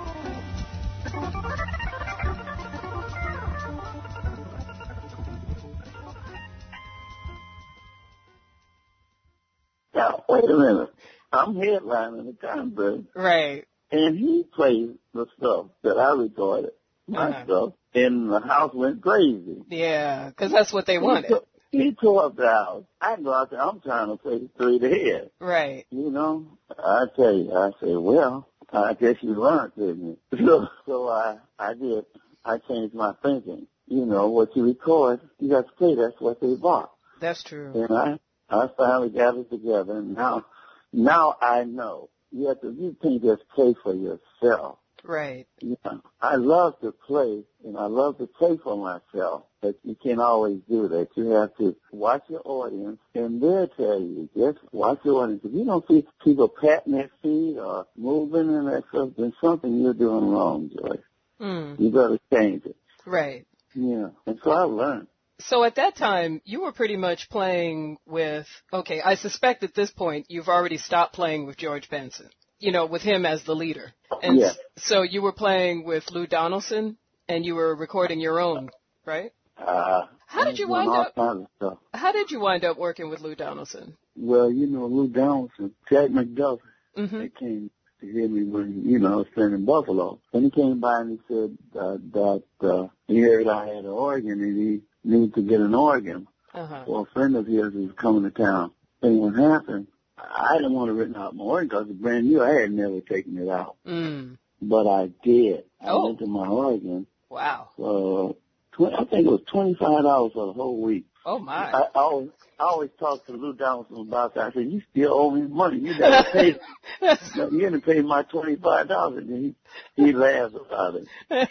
Now, wait a minute. I'm headlining the concert. Right. And he played the stuff that I recorded, my uh-huh. stuff, and the house went crazy. Yeah, because that's what they He wanted. took, he tore up the house. I go out there, I'm trying to play straight ahead. Right. You know, I tell you, I say, well, I guess you learned, didn't you? So, so I, I did, I changed my thinking. You know, what you record, you got to play, that's what they bought. That's true. And I, I finally got it together, and now, now I know. You have to, you can't just play for yourself. Right. Yeah, I love to play, and I love to play for myself, but you can't always do that. You have to watch your audience, and they'll tell you, just watch your audience. If you don't see people patting their feet or moving and that stuff, then something you're doing wrong, Joyce. Mm. You got to change it. Right. Yeah, and so I learned. So at that time, you were pretty much playing with, okay, I suspect at this point you've already stopped playing with George Benson, you know, with him as the leader. And yes. So you were playing with Lou Donaldson, and you were recording your own, right? Uh, how did you wind all up? Kinds of stuff. How did you wind up working with Lou Donaldson? Well, you know, Lou Donaldson, Jack McDuffie, mm-hmm. they came to hear me when, you know, I was playing in Buffalo. And he came by and he said uh, that uh, he heard I had an organ and he needed to get an organ uh-huh. for a friend of his who was coming to town. And what happened, I didn't want to written out my organ because it's brand new. I had never taken it out. Mm. But I did. I oh. went to my organ. Wow. Uh, tw- I think it was twenty-five dollars for the whole week. Oh, my. I, I always I always talk to Lou Donaldson about that. I said, you still owe me money. You never paid. You didn't pay my twenty-five dollars. And he, he laughs about it.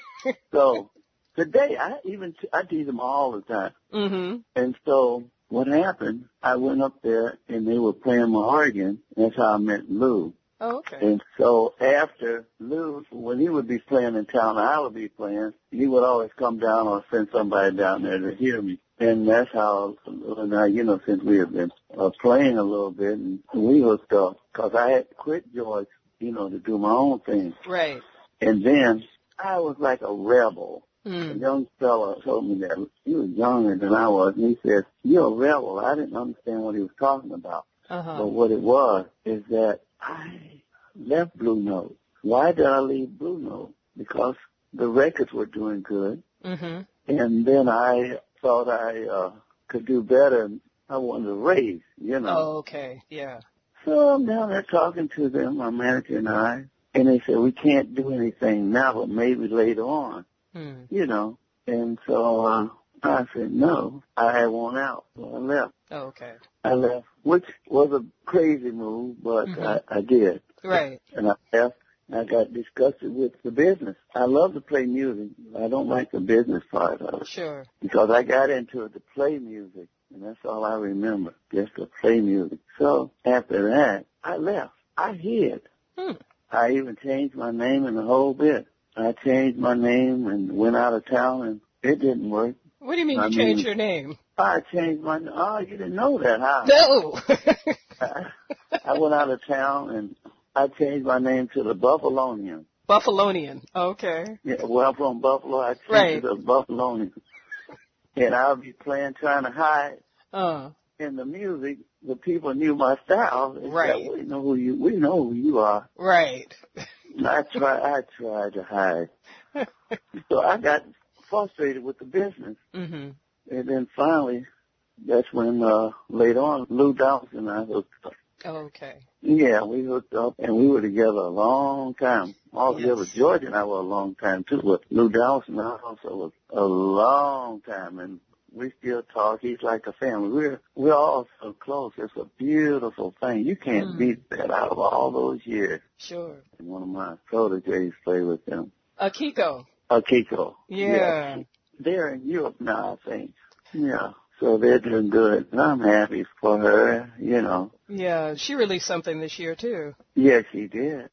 So today, I even t- I tease him all the time. Mm-hmm. And so what happened, I went up there, and they were playing my organ. That's how I met Lou. Oh, okay. And so after Lou, when he would be playing in town, I would be playing, he would always come down or send somebody down there to hear me. And that's how, now, you know, since we have been uh, playing a little bit, and we was stuff, because I had quit George, you know, to do my own thing. Right. And then I was like a rebel. Mm. A young fellow told me that. He was younger than I was, and he said, you're a rebel. I didn't understand what he was talking about. Uh-huh. But what it was is that I left Blue Note. Why did I leave Blue Note? Because the records were doing good. Mm-hmm. And then I thought I uh, could do better, and I wanted to raise, you know. Oh, okay. Yeah. So I'm down there talking to them, my manager and I, And they said, we can't do anything now, but maybe later on, Hmm. you know. And so uh, I said, no, I want out. So I left. Oh, okay. I left, which was a crazy move, but Mhm. I, I did. Right. And I left, and I got disgusted with the business. I love to play music. I don't like the business part of it. Sure. Because I got into it to play music, and that's all I remember, just to play music. So after that, I left. I hid. Hmm. I even changed my name and the whole bit. I changed my name and went out of town, and it didn't work. What do you mean I you changed mean- your name? I changed my name. Oh, you didn't know that, huh? No. I, I went out of town, and I changed my name to the Buffalonian. Buffalonian. Okay. Yeah, well, I'm from Buffalo. I changed Right. it to Buffalonian. And I'll be playing, trying to hide Uh. in the music. The people knew my style. They said, Right. we know who you. We know who you are. Right. And I try. I tried to hide. So I got frustrated with the business, Mhm. and then finally, that's when uh, later on, Lou Dawson and I hooked up. Oh, okay. Yeah, we hooked up, and we were together a long time. Altogether, Yes. George and I were a long time too, but Lou Dawson and I also was a long time, and we still talk. He's like a family. We're we're all so close. It's a beautiful thing. You can't Mm. beat that out of all those years. Sure. And one of my proteges played with them. Akiko. Akiko. Yeah. They're in Europe now, I think. Yeah. So they're doing good. And I'm happy for her, you know. Yeah. She released something this year too. Yes, she did.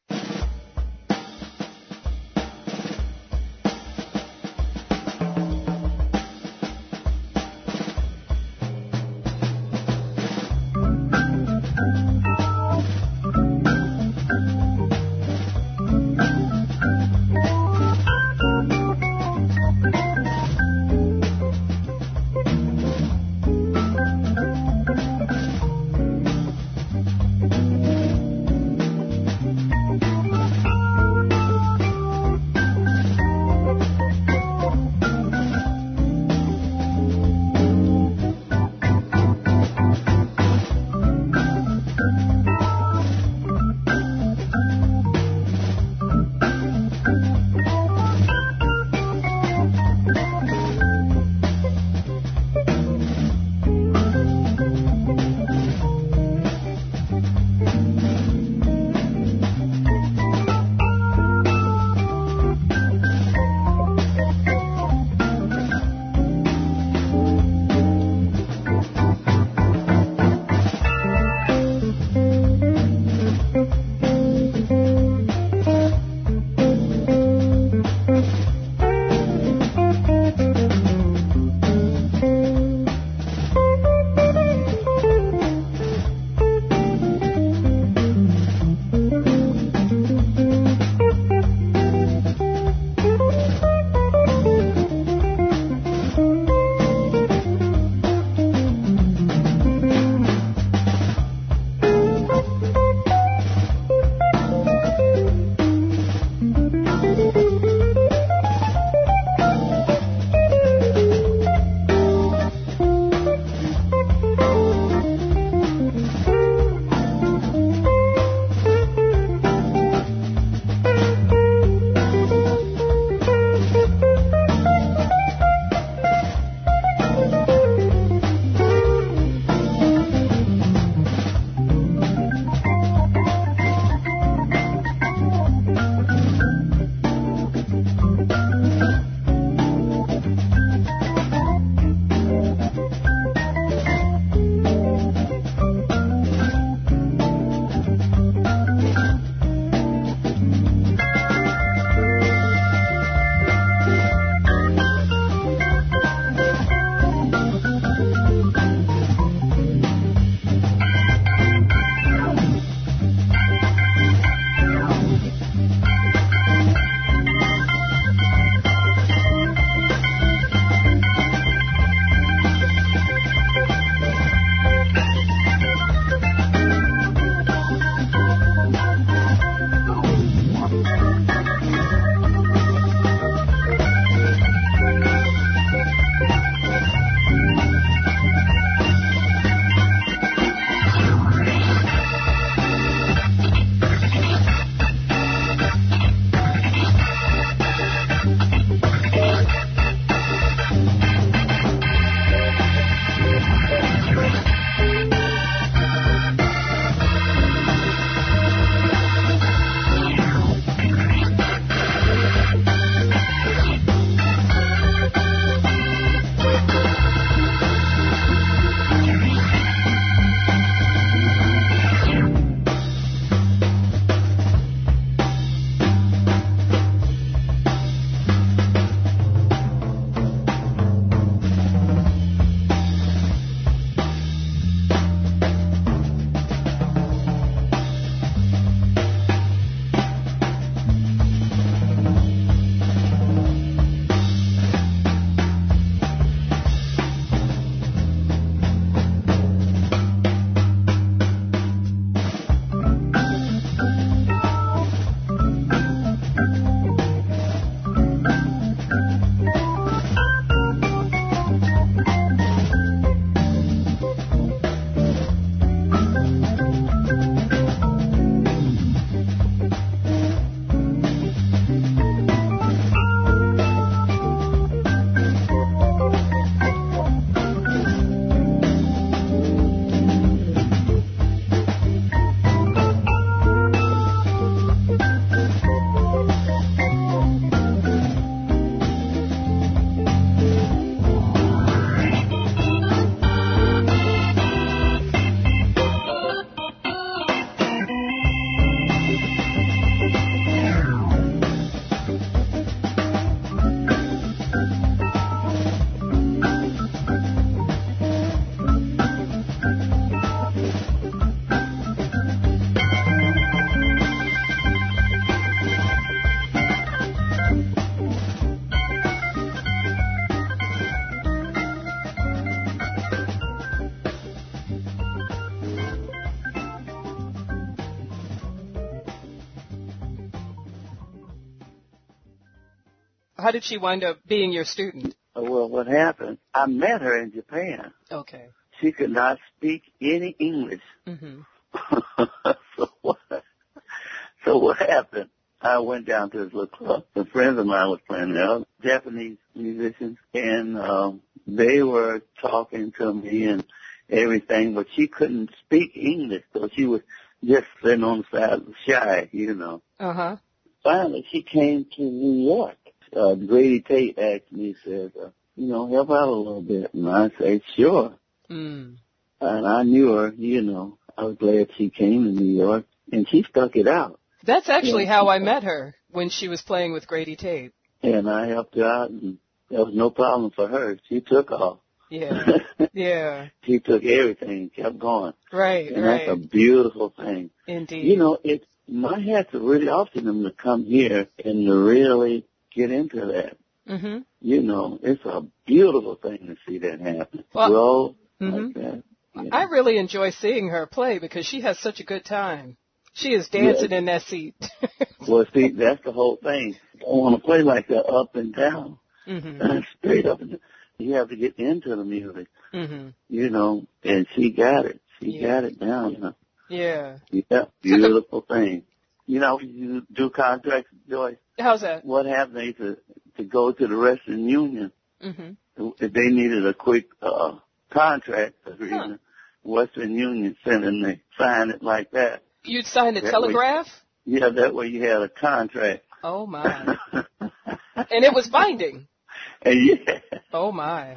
how did she wind up being your student? Well, what happened, I met her in Japan. Okay. She could not speak any English. Mm-hmm. so what? So what happened? I went down to this little club. Some friends of mine was playing there, Japanese musicians, and um, they were talking to me and everything, but she couldn't speak English, so she was just sitting on the side, shy, you know. Uh-huh. Finally, she came to New York. Uh, Grady Tate asked me, said, uh, you know, help out a little bit. And I said, sure. Mm. And I knew her, you know. I was glad she came to New York, and she stuck it out. That's actually yeah. how I met her, when she was playing with Grady Tate. And I helped her out, and there was no problem for her. She took off. Yeah, yeah. She took everything and kept going. Right, and right. that's a beautiful thing. Indeed. You know, it's, my hats are really off to them to come here and to really get into that. Mm-hmm. You know, it's a beautiful thing to see that happen. Well, Grow mm-hmm. like that. Yeah. I really enjoy seeing her play because she has such a good time. She is dancing yeah. in that seat. Well, see, that's the whole thing. You don't want to play like that up and down. Mm-hmm. Uh, straight up and down. You have to get into the music. Mm-hmm. You know, and she got it. She yeah. got it down. Huh? Yeah. Yeah, beautiful thing. You know, you do contracts, Joyce. How's that? What happened? They used to, to go to the Western Union. Mm-hmm. If they needed a quick uh, contract agreement, Huh. Western Union sent and they signed it like that. You'd sign a that telegraph? Way, yeah, that way you had a contract. Oh, my. And it was binding? And yeah. Oh, my.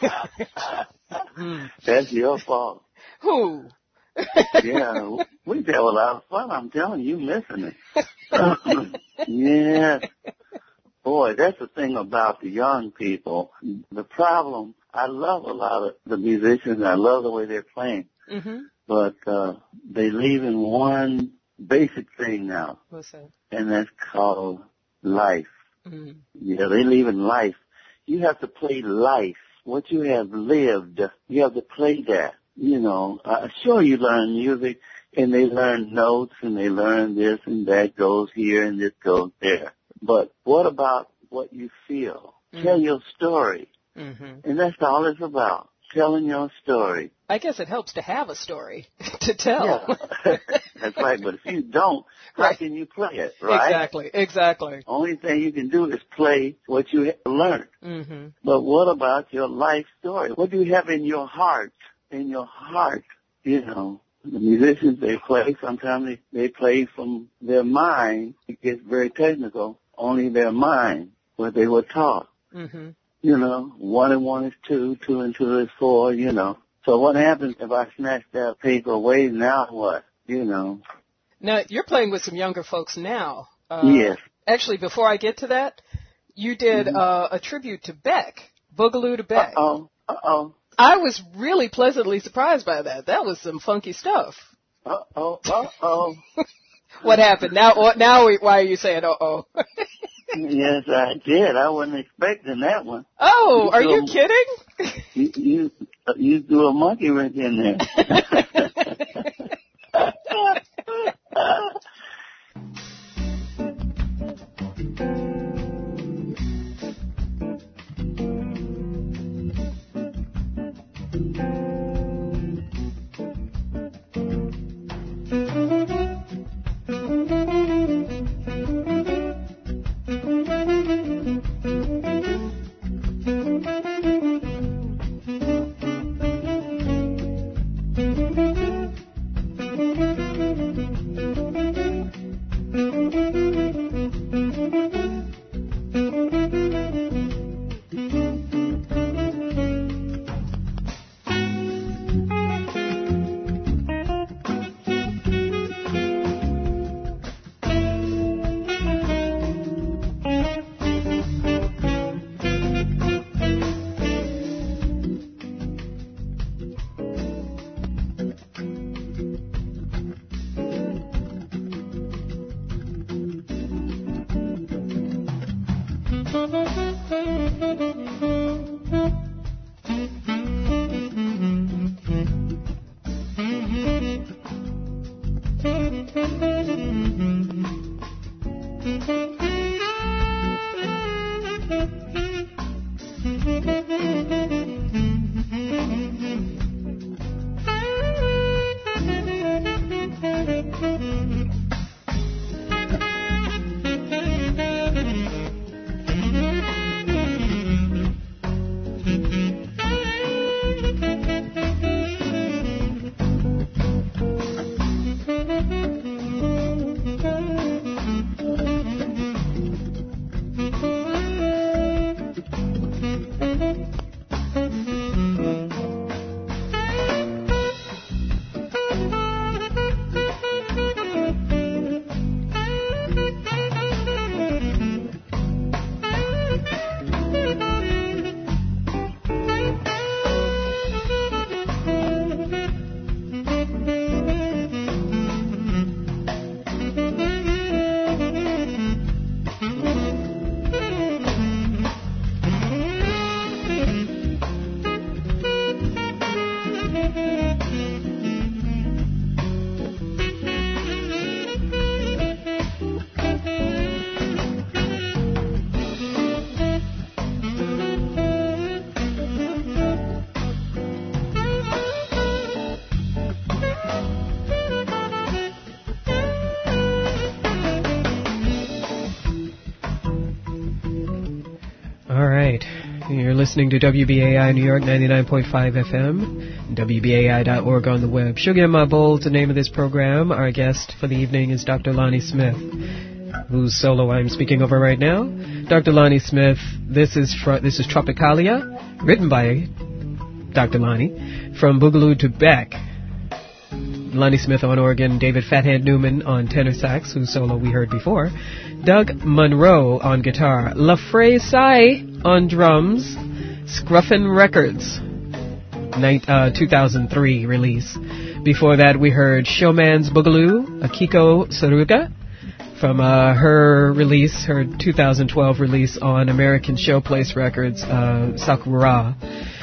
hmm. That's your fault. Who? Yeah, we have a lot of fun. I'm telling you, missing it. Yeah. Boy, that's the thing about the young people. The problem, I love a lot of the musicians. I love the way they're playing. Mm-hmm. But uh, they leave in one basic thing now. What's that? And that's called life. Mm-hmm. Yeah, they leave in life. You have to play life. What you have lived, you have to play that. You know, uh, sure you learn music and they learn notes and they learn this and that goes here and this goes there. But what about what you feel? Mm-hmm. Tell your story. Mm-hmm. And that's all it's about, telling your story. I guess it helps to have a story to tell. Yeah. That's right, but if you don't, how right. can you play it, right? Exactly, exactly. Only thing you can do is play what you learned. Mm-hmm. But what about your life story? What do you have in your heart? In your heart, you know, the musicians, they play, sometimes they, they play from their mind. It gets very technical, only their mind, what they were taught. Mm-hmm. You know, one and one is two, two and two is four, you know. So what happens if I snatch that paper away, now what, you know? Now, you're playing with some younger folks now. Uh, yes. Actually, before I get to that, you did mm-hmm. uh, a tribute to Beck, Boogaloo to Beck. Uh-oh, uh-oh. I was really pleasantly surprised by that. That was some funky stuff. Uh-oh, uh-oh. What happened? Now, now, why are you saying uh-oh? Yes, I did. I wasn't expecting that one. Oh, you are you a, kidding? You, you, you threw a monkey wrench in there. All right. You're listening to W B A I New York ninety-nine point five F M, W B A I dot org on the web. Sugar in My Bowl is the name of this program. Our guest for the evening is Doctor Lonnie Smith, whose solo I'm speaking over right now. Doctor Lonnie Smith, this is fr- this is Tropicalia, written by Doctor Lonnie, from Boogaloo to Beck. Lonnie Smith on organ, David Fathead Newman on tenor sax, whose solo we heard before, Doug Monroe on guitar, LaFrae Sai on drums, Scruffin Records, night, uh, two thousand three release. Before that we heard Showman's Boogaloo, Akiko Saruga, from uh, her release, her two thousand twelve release on American Showplace Records, uh, Sakura.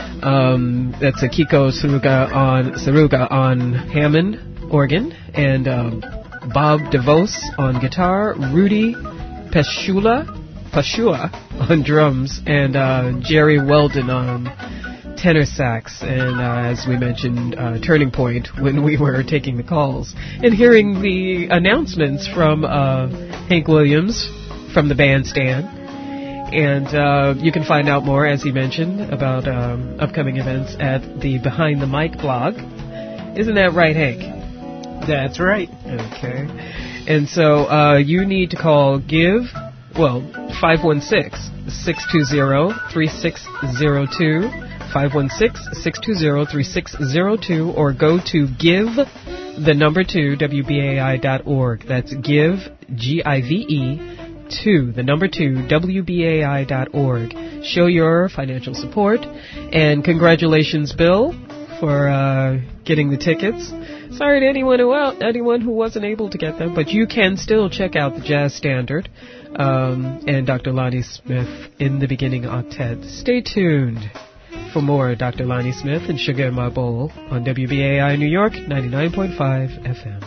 Um, that's Akiko Saruga on Saruga on Hammond organ, and um, Bob DeVos on guitar, Rudy Peshula, Pashua on drums, and uh, Jerry Weldon on tenor sax. And uh, as we mentioned, uh, Turning Point when we were taking the calls and hearing the announcements from uh, Hank Williams from the bandstand. And uh, you can find out more, as he mentioned, about um, upcoming events at the Behind the Mic blog. Isn't that right, Hank? That's right. Okay. And so uh, you need to call GIVE, well, five one six, six two zero, three six zero two, five one six, six two zero, three six zero two, or go to give, the number two, W B A I dot org. That's give, G I V E, two, the number two, W B A I dot org. Show your financial support, and congratulations, Bill, for uh, getting the tickets. Sorry to anyone who out, anyone who wasn't able to get them, but you can still check out the Jazz Standard um, and Doctor Lonnie Smith in the Beginning Octet. Stay tuned for more Doctor Lonnie Smith and Sugar in My Bowl on W B A I New York ninety-nine point five F M.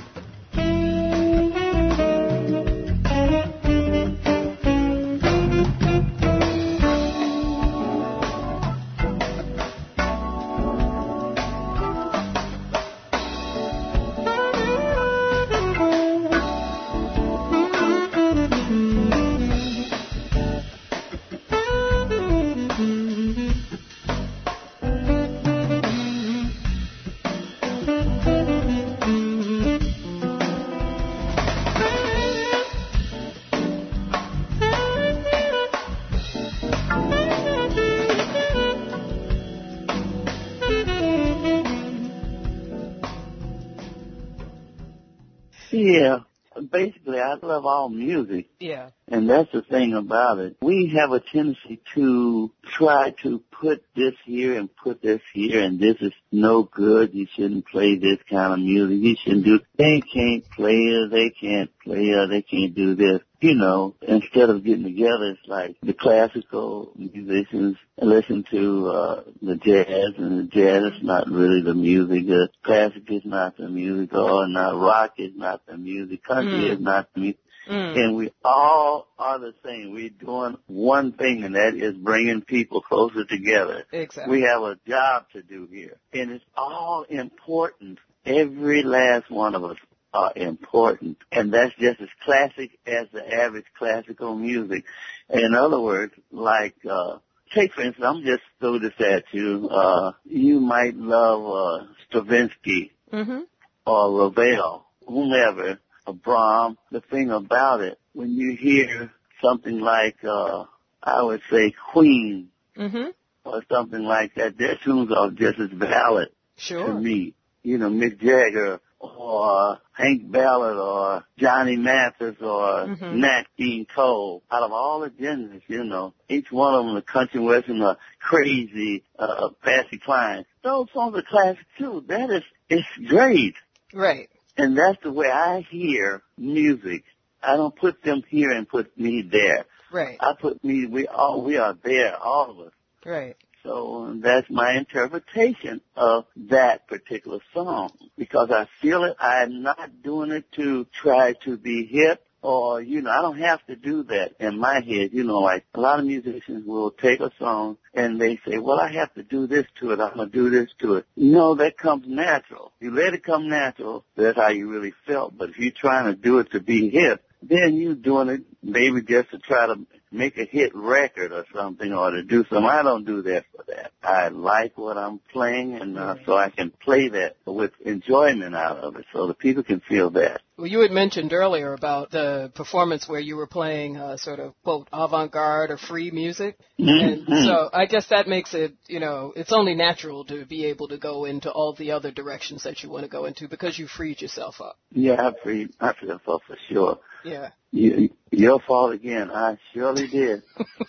Yeah, basically, I love all music. Yeah. And that's the thing about it. We have a tendency to try to put this here and put this here, and this is no good. You shouldn't play this kind of music. You shouldn't do, they can't play it, they can't play it, they can't do this. You know, instead of getting together, it's like the classical musicians listen to uh, the jazz, and the jazz is not really the music. The classic is not the music, or not rock is not the music. Country mm. is not the music. Mm. And we all are the same. We're doing one thing, and that is bringing people closer together. Exactly. We have a job to do here. And it's all important. Every last one of us are important. And that's just as classic as the average classical music. In other words, like, uh, take for instance, I'm just throw this at you. Uh, you might love, uh, Stravinsky mm-hmm. or Ravel, whomever. Brahms. The thing about it, when you hear something like, uh, I would say Queen mm-hmm. or something like that, their tunes are just as valid sure. to me. You know, Mick Jagger or Hank Ballard or Johnny Mathis or mm-hmm. Nat King Cole. Out of all the genders, you know, each one of them, the country western, are crazy, uh, Patsy Cline. Those songs are classic too. That is, it's great. Right. And that's the way I hear music. I don't put them here and put me there. Right. I put me, we all, we are there, all of us. Right. So that's my interpretation of that particular song. Because I feel it, I'm not doing it to try to be hip or, you know, I don't have to do that in my head. You know, like a lot of musicians will take a song and they say, well, I have to do this to it. I'm going to do this to it. No, that comes natural. You let it come natural. That's how you really felt. But if you're trying to do it to be hip, then you're doing it maybe just to try to make a hit record or something or to do something. I don't do that for that. I like what I'm playing, and uh, so I can play that with enjoyment out of it so the people can feel that. Well, you had mentioned earlier about the performance where you were playing uh, sort of, quote, avant-garde or free music. Mm-hmm. And so I guess that makes it, you know, it's only natural to be able to go into all the other directions that you want to go into because you freed yourself up. Yeah, I freed, I freed myself for sure. Yeah. You, your fault again. I surely did.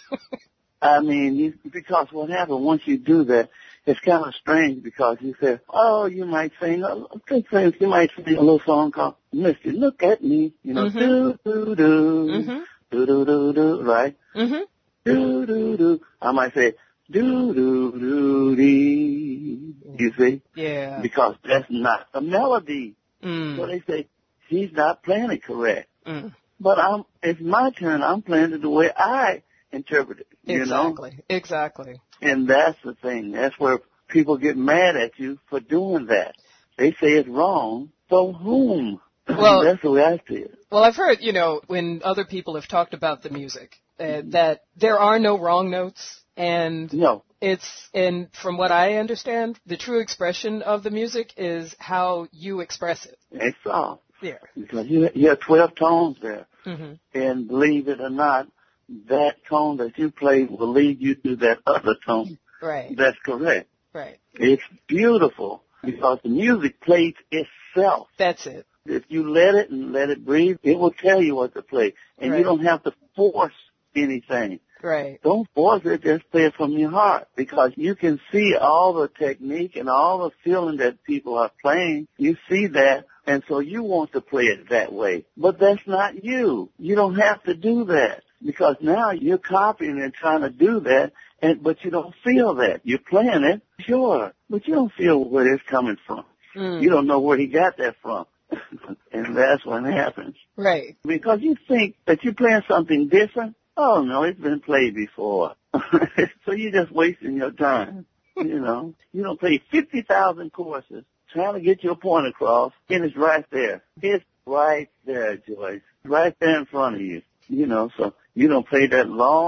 I mean, you, because what happened once you do that, it's kind of strange because you say, oh, you might sing, a, you might sing a little song called Mister Look at Me, you know, mm-hmm. do, do, do, mm-hmm. do, do, do, do, right? Mm-hmm. Do, do, do. I might say, do, do, do, dee, you see? Yeah. Because that's not the melody. Mm. So they say, he's not playing it correct. Mm. But I'm, it's my turn. I'm playing it the way I interpret it, you exactly. know? Exactly. And that's the thing. That's where people get mad at you for doing that. They say it's wrong. For whom? Well, that's the way I see it. Well, I've heard, you know, when other people have talked about the music, uh, that there are no wrong notes. And no. It's, and from what I understand, the true expression of the music is how you express it. It's all. Yeah. Because you, you have twelve tones there. Mm-hmm. And believe it or not, that tone that you play will lead you to that other tone. Right. That's correct. Right. It's beautiful because the music plays itself. That's it. If you let it and let it breathe, it will tell you what to play. And right. you don't have to force anything. Right. Don't force it, just play it from your heart because you can see all the technique and all the feeling that people are playing. You see that, and so you want to play it that way. But that's not you. You don't have to do that because now you're copying and trying to do that, and but you don't feel that. You're playing it, sure, but you don't feel where it's coming from. Mm. You don't know where he got that from. And that's what happens. Right. Because you think that you're playing something different. Oh, no, it's been played before. So you're just wasting your time. You know, you don't play fifty thousand courses trying to get your point across, and it's right there. It's right there, Joyce. Right there in front of you. You know, so you don't play that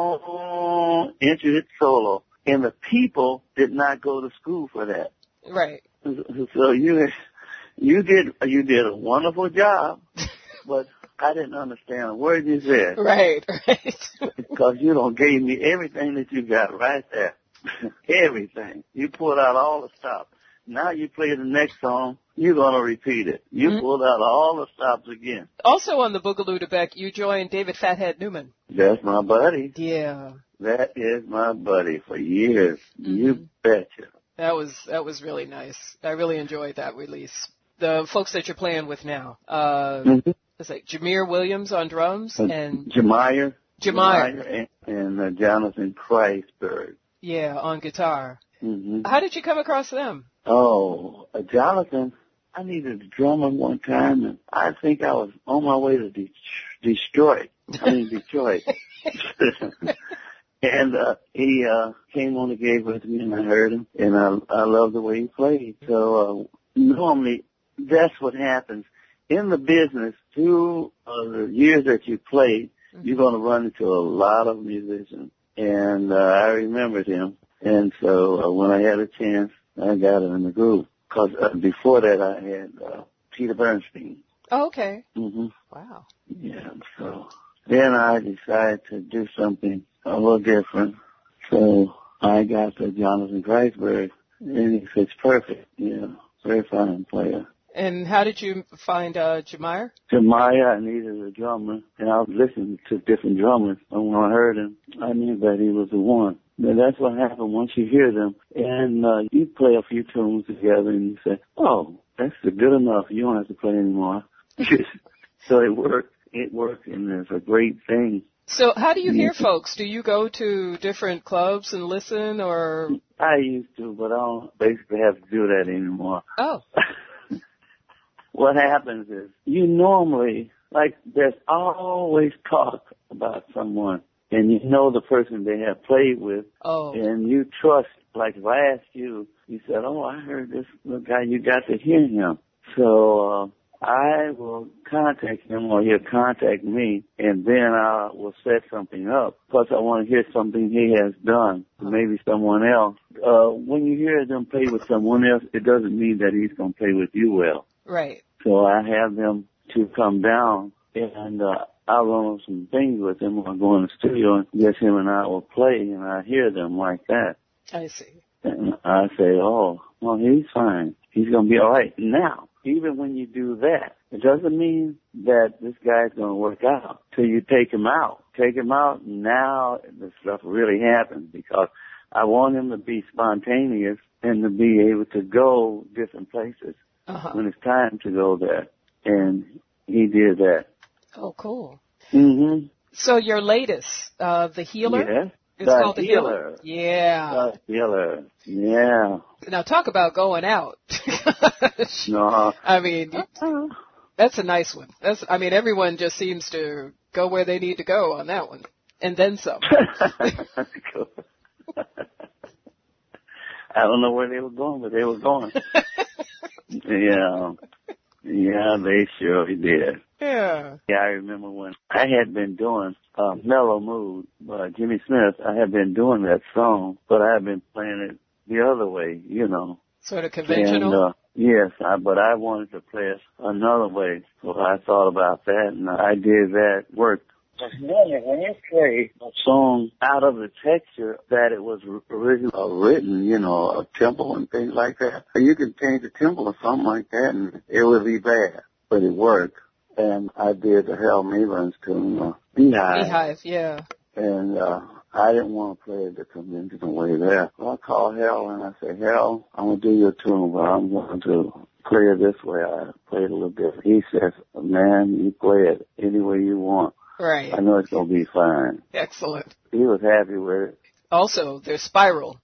long, intricate solo. And the people did not go to school for that. Right. So you, you did, you did a wonderful job, but I didn't understand a word you said. Right, right. Because you don't gave me everything that you got right there. Everything. You pulled out all the stops. Now you play the next song, you're going to repeat it. You mm-hmm. pulled out all the stops again. Also on the Boogaloo to Beck, you joined David Fathead Newman. That's my buddy. Yeah. That is my buddy for years. Mm-hmm. You betcha. That was, that was really nice. I really enjoyed that release. The folks that you're playing with now, uh, mm-hmm. it's like Jameer Williams on drums uh, and Jamier, Jamier, and, and uh, Jonathan Kreisberg. Yeah, on guitar. Mm-hmm. How did you come across them? Oh, uh, Jonathan, I needed a drummer one time, and I think I was on my way to De- Detroit. I mean Detroit, and uh, he uh, came on the gig with me, and I heard him, and I I loved the way he played. So uh, normally. That's what happens. In the business, through uh, the years that you played, mm-hmm. you're going to run into a lot of musicians. And uh, I remembered him. And so uh, when I had a chance, I got him in the group. Because uh, before that, I had uh, Peter Bernstein. Oh, okay. Mm-hmm. Wow. Yeah, so then I decided to do something a little different. So I got to Jonathan Kreisberg, and he fits perfect. Yeah, very fine player. And how did you find uh, Jamier? Jamier, I needed a drummer, and I was listening to different drummers, and when I heard him, I knew that he was the one. And that's what happened once you hear them, and uh, you play a few tunes together, and you say, oh, that's good enough. You don't have to play anymore. So it worked. It worked, and it's a great thing. So how do you hear folks? Do you go to different clubs and listen, or? I used to, but I don't basically have to do that anymore. Oh. What happens is you normally, like, there's always talk about someone, and you know the person they have played with, oh. and you trust, like if I asked you, you said, oh, I heard this little guy, you got to hear him. So uh, I will contact him or he'll contact me, and then I will set something up. Plus, I want to hear something he has done, maybe someone else. Uh, when you hear them play with someone else, it doesn't mean that he's going to play with you well. Right. So I have them to come down, and uh, I'll run on some things with him. I'll go in the studio, and yes, him and I will play, and I hear them like that. I see. And I say, oh, well, he's fine. He's going to be all right. Now, even when you do that, it doesn't mean that this guy's going to work out till you take him out. Take him out, now the stuff really happens, because I want him to be spontaneous and to be able to go different places uh-huh. when it's time to go there. And he did that. Oh, cool. Mm-hmm. So your latest, uh, The Healer? Yes. It's the called The Healer. Healer. Yeah. The Healer. Yeah. Now talk about going out. No. I mean, you, that's a nice one. That's. I mean, everyone just seems to go where they need to go on that one, and then some. Cool. I don't know where they were going, but they were going. Yeah. Yeah, they surely did. Yeah. Yeah, I remember when I had been doing uh, Mellow Mood by Jimmy Smith. I had been doing that song, but I had been playing it the other way, you know. Sort of conventional? And, uh, yes, I, but I wanted to play it another way, so I thought about that, and I did that, worked. Normally, when you play a song out of the texture that it was originally uh, written, you know, a tempo and things like that, you can change the tempo or something like that, and it would be bad, but it worked. And I did the Hal Maverns tune, uh, Beehive. Beehive, yeah. And uh, I didn't want to play it the conventional way there. So I called Hal and I said, Hal, I'm going to do your tune, but I'm going to play it this way. I played it a little different. He says, man, you play it any way you want. Right. I know it's going to be fine. Excellent. He was happy with it. Also, there's Spiral.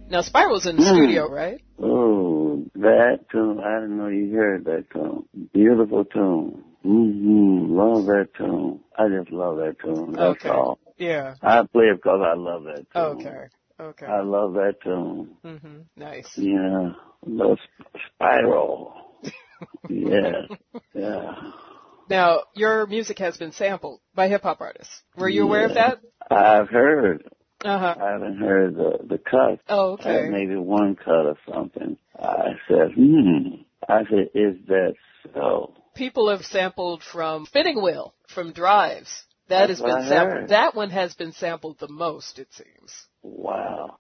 Now, Spiral's in the mm. studio, right? Oh, that tune. I didn't know you heard that tune. Beautiful tune. Mm-hmm. Love that tune. I just love that tune. That's okay. all. Yeah. I play it because I love that tune. Okay. Okay. I love that tune. Mm-hmm. Nice. Yeah. The Spiral. Yeah. Yeah. Now, your music has been sampled by hip-hop artists. Were you yeah. aware of that? I've heard. Uh-huh. I haven't heard the, the cut. Oh, okay. Maybe one cut or something. I said, hmm. I said, is that so? People have sampled from Spinning Wheel, from Drives. That That's has been sampled. That one has been sampled the most, it seems. Wow.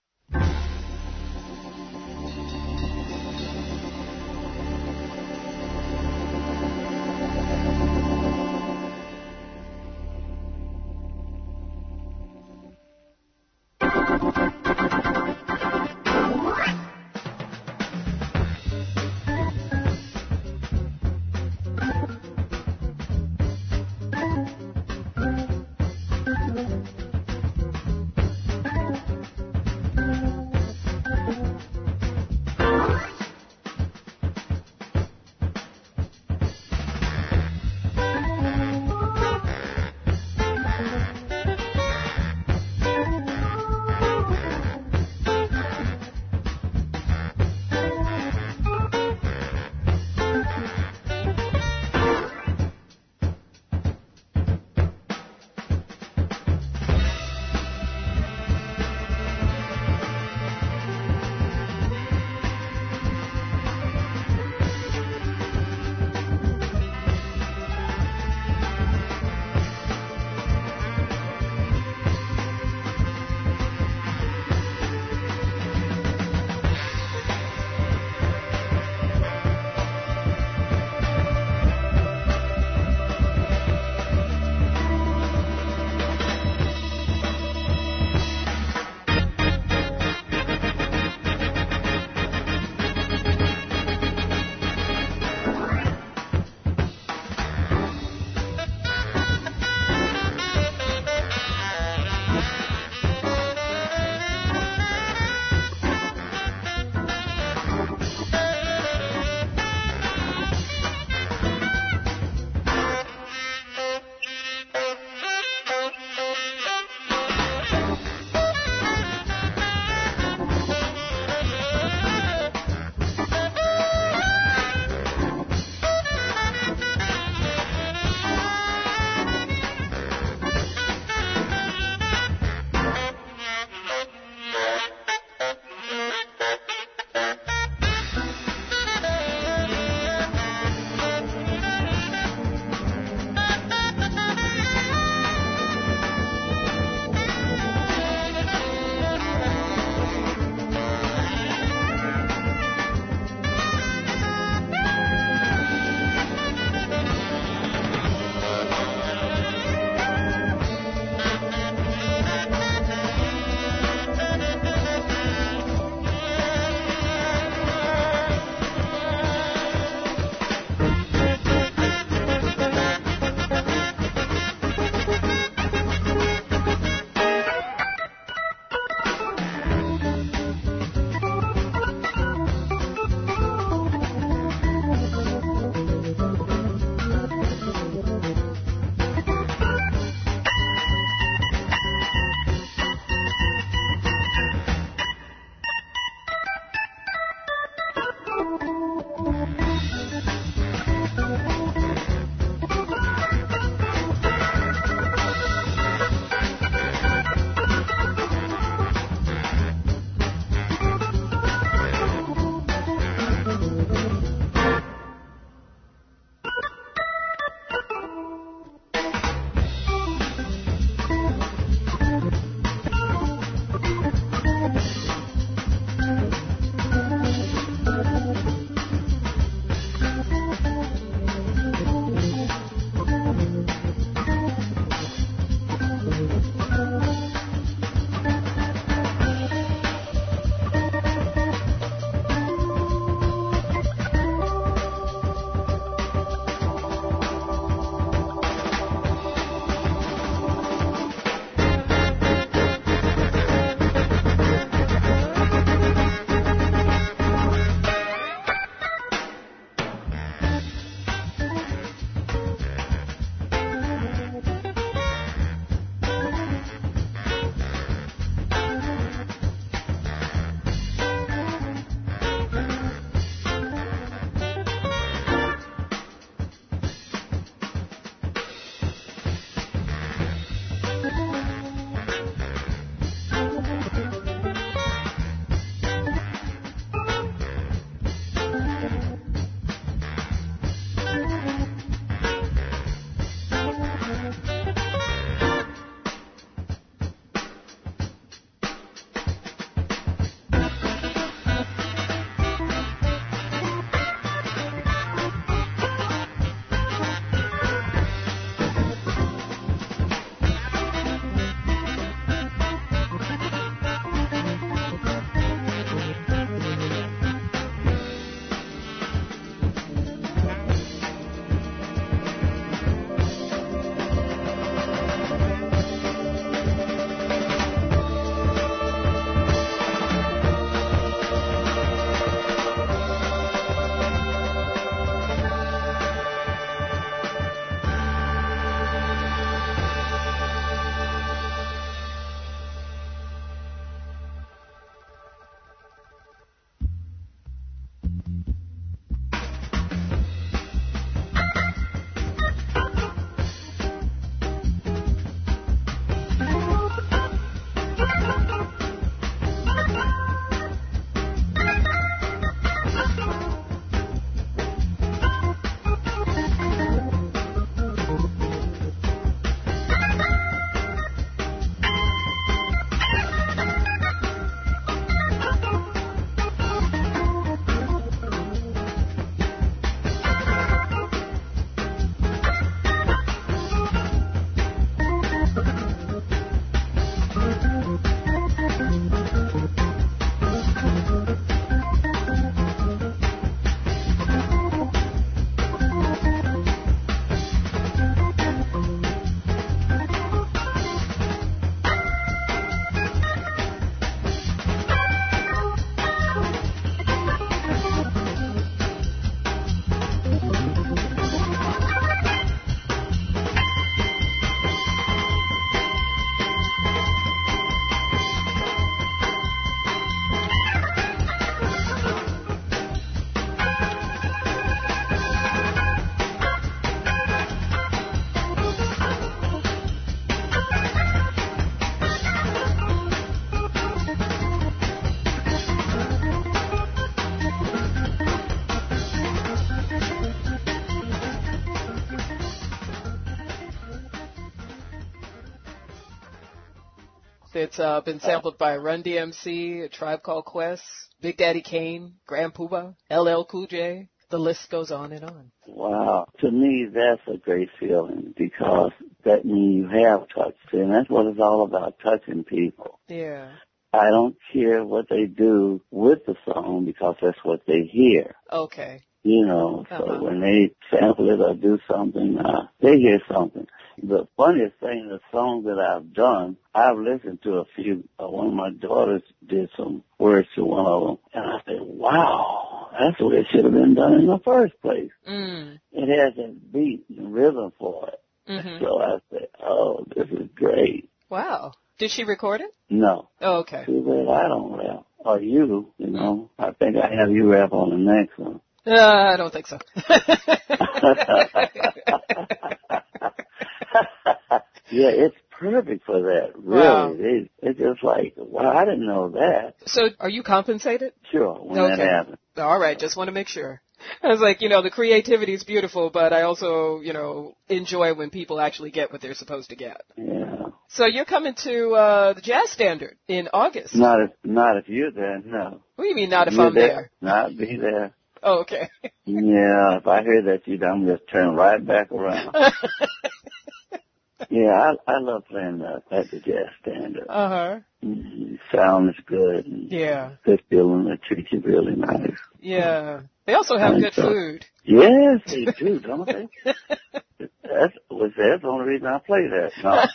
Thank you. It's uh, been sampled by Run D M C, A Tribe Called Quest, Big Daddy Kane, Grand Poobah, L L Cool J. The list goes on and on. Wow. To me, that's a great feeling because that means you have touched. And that's what it's all about, touching people. Yeah. I don't care what they do with the song because that's what they hear. Okay. You know, so uh-huh. when they sample it or do something, uh, they hear something. The funniest thing, the songs that I've done, I've listened to a few. Uh, one of my daughters did some words to one of them, and I said, wow, that's the way it should have been done in the first place. Mm. It has a beat and rhythm for it. Mm-hmm. So I said, oh, this is great. Wow. Did she record it? No. Oh, okay. She said, I don't rap. Or you, you know. I think I have you rap on the next one. Uh, I don't think so. Yeah, it's perfect for that, really. Wow. It, it's just like, wow, I didn't know that. So are you compensated? Sure, when okay. that happens. All right, just want to make sure. I was like, you know, the creativity is beautiful, but I also, you know, enjoy when people actually get what they're supposed to get. Yeah. So you're coming to uh, the Jazz Standard in August. Not if, not if you're there, no. What do you mean not if you're I'm there? there? Not be there. Oh, okay. Yeah, if I hear that you, I'm just turn right back around. Yeah, I I love playing uh, at the Jazz Standard. Uh huh. Mm-hmm. Sounds good. And yeah. Good feeling. They treat you really nice. Yeah. They also have and good so, food. Yes, they do, don't they? That's was that's the only reason I play that.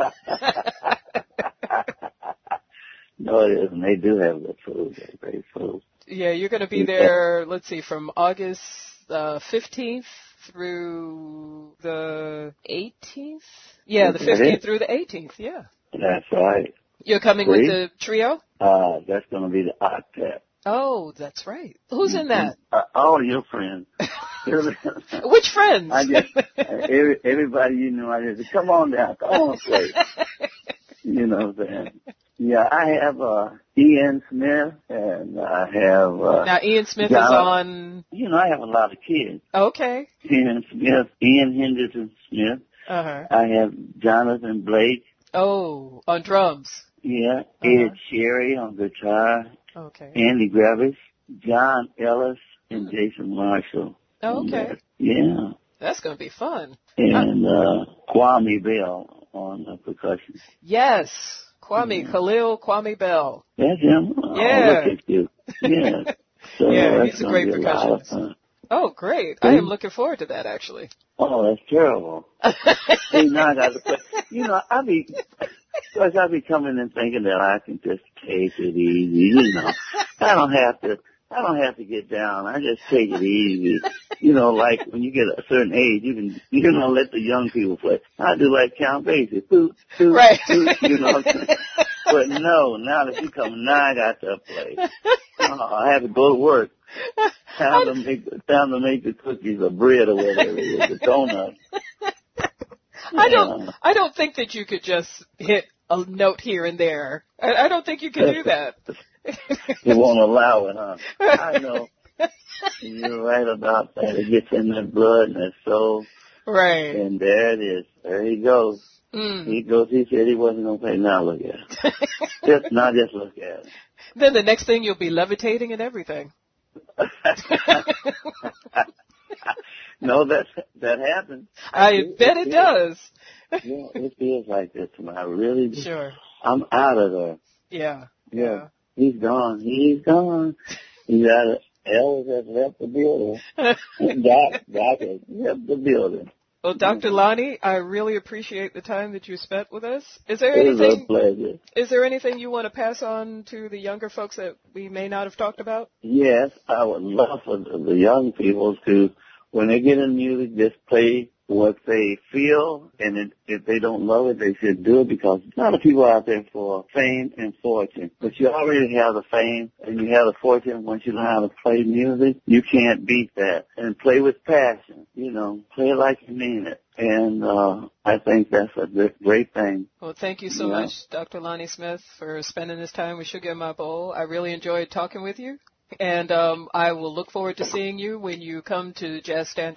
No. No, it isn't. They do have good food. They're great food. Yeah, you're going to be there. Let's see, from August uh, fifteenth through the eighteenth. Yeah, the fifteenth through the eighteenth. Yeah. That's right. You're coming See? with the trio? Uh, that's going to be the octet. Oh, that's right. Who's in that? Uh, all your friends. Which friends? I just every, everybody you know. I just come on down, come on, play. You know what I'm saying? Yeah, I have uh, Ian Smith, and I have. Uh, now, Ian Smith John, is on. You know, I have a lot of kids. Okay. Ian Smith, Ian Henderson Smith. Uh huh. I have Jonathan Blake. Oh, on drums. Yeah, uh-huh. Ed Sherry on guitar. Okay. Andy Gravis, John Ellis, and Jason Marshall. Oh, okay. Yeah. That's going to be fun. And uh, Kwame Bell on uh, percussion. Yes. Kwame, yeah. Khalil Kwame Bell. That's him. Yeah. Oh, look at you. Yeah. So yeah, that's he's a great be a percussionist. Oh, great. See? I am looking forward to that, actually. Oh, that's terrible. See, now I got to play. You know, I be, because I be coming and thinking that I can just take it easy, you know. I don't have to, I don't have to get down. I just take it easy. You know, like when you get a certain age, you can, you know, let the young people play. I do like Count Basie. Boot, boot, right. boot, you know what I'm saying? But no, now that you come, now I got to play. Uh, I have to go to work. Time to make, time to make the cookies or bread or whatever it is, the donuts. I don't, I don't think that you could just hit a note here and there. I, I don't think you can do that. You won't allow it, huh? I know. You're right about that. It gets in their blood and their soul. Right. And there it is. There he goes. Mm. He goes. He said he wasn't going to play. Now look at him. Just, now just look at him. Then the next thing you'll be levitating and everything. No, that that happens. I, I bet it, it does. Yeah, it feels like this. I really do. Sure. I'm out of there. Yeah. Yeah. Yeah. He's gone. He's gone. He's out of, Ellis has left the building. Doc, Doc has left the building. Well, Doctor Lonnie, I really appreciate the time that you spent with us. Is there it anything? It was a pleasure. Is there anything you want to pass on to the younger folks that we may not have talked about? Yes, I would love for the young people to, when they get in music, just play what they feel, and it, if they don't love it, they should do it, because a lot of people out there for fame and fortune. But you already have the fame and you have the fortune. Once you learn how to play music, you can't beat that. And play with passion, you know, play like you mean it. And uh, I think that's a great thing. Well, thank you so yeah. much, Doctor Lonnie Smith, for spending this time with Sugar in My Bowl. I really enjoyed talking with you. And um, I will look forward to seeing you when you come to Jazz Standard.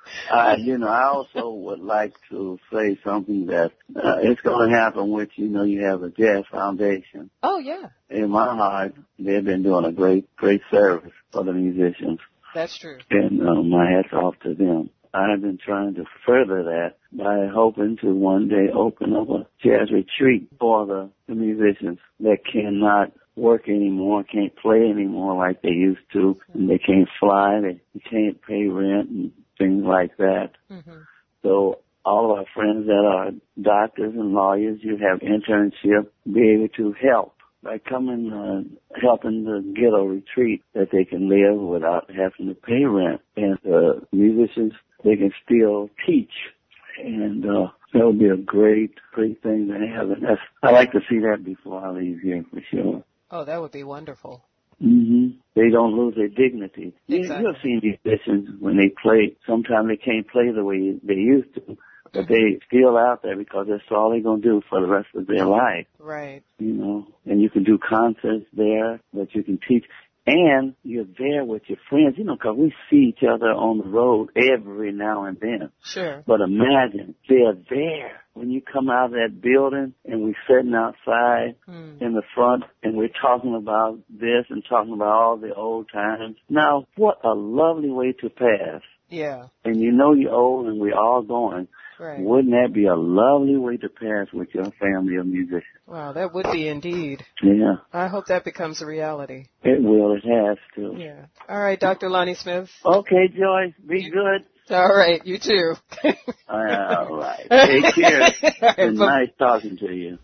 Uh, you know, I also would like to say something that uh, it's going to happen, which, you know, you have the Jazz Foundation. Oh, yeah. In my heart, they've been doing a great, great service for the musicians. That's true. And uh, my hat's off to them. I've been trying to further that by hoping to one day open up a jazz retreat for the, the musicians that cannot work anymore, can't play anymore like they used to, and they can't fly, they can't pay rent and things like that. Mm-hmm. So all of our friends that are doctors and lawyers, you have internship, be able to help by coming, uh, helping to get a retreat that they can live without having to pay rent. And the uh, musicians, they can still teach. And uh, that would be a great, great thing to have. And that's, I like to see that before I leave here for sure. Oh, that would be wonderful. Mm-hmm. They don't lose their dignity. Exactly. You've seen musicians when they play, sometimes they can't play the way they used to, but they still out there because that's all they're going to do for the rest of their life. Right. You know, and you can do concerts there, but you can teach. And you're there with your friends, you know, because we see each other on the road every now and then. Sure. But imagine, they're there when you come out of that building and we're sitting outside mm. in the front and we're talking about this and talking about all the old times. Now, what a lovely way to pass. Yeah. And you know you're old and we're all going. Right. Wouldn't that be a lovely way to pass with your family of musicians? Wow, that would be indeed. Yeah. I hope that becomes a reality. It will. It has to. Yeah. All right, Doctor Lonnie Smith. Okay, Joyce. Be good. All right. You too. All right. Take care. It's been nice talking to you.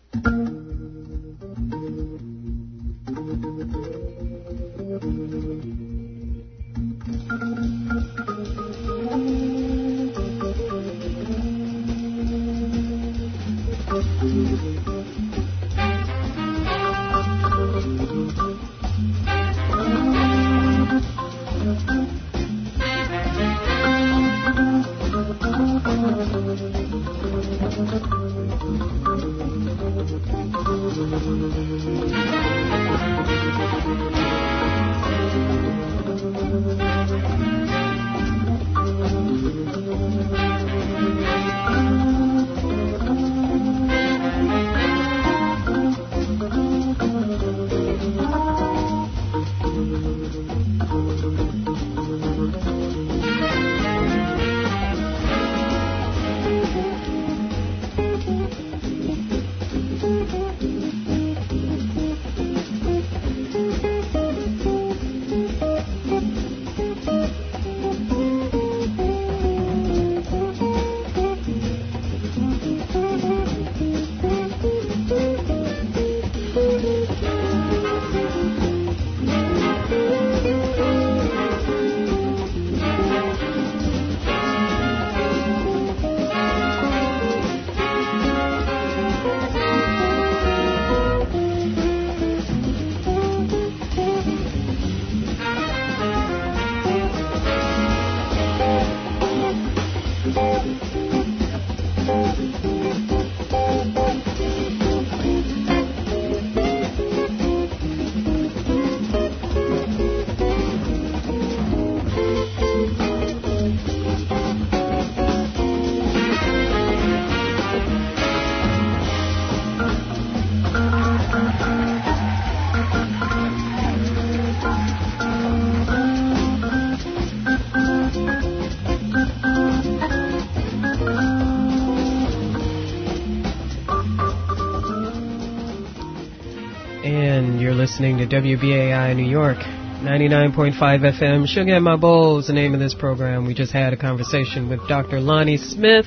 Listening to W B A I New York, ninety-nine point five F M. Sugar in My Bowl is the name of this program. We just had a conversation with Doctor Lonnie Smith.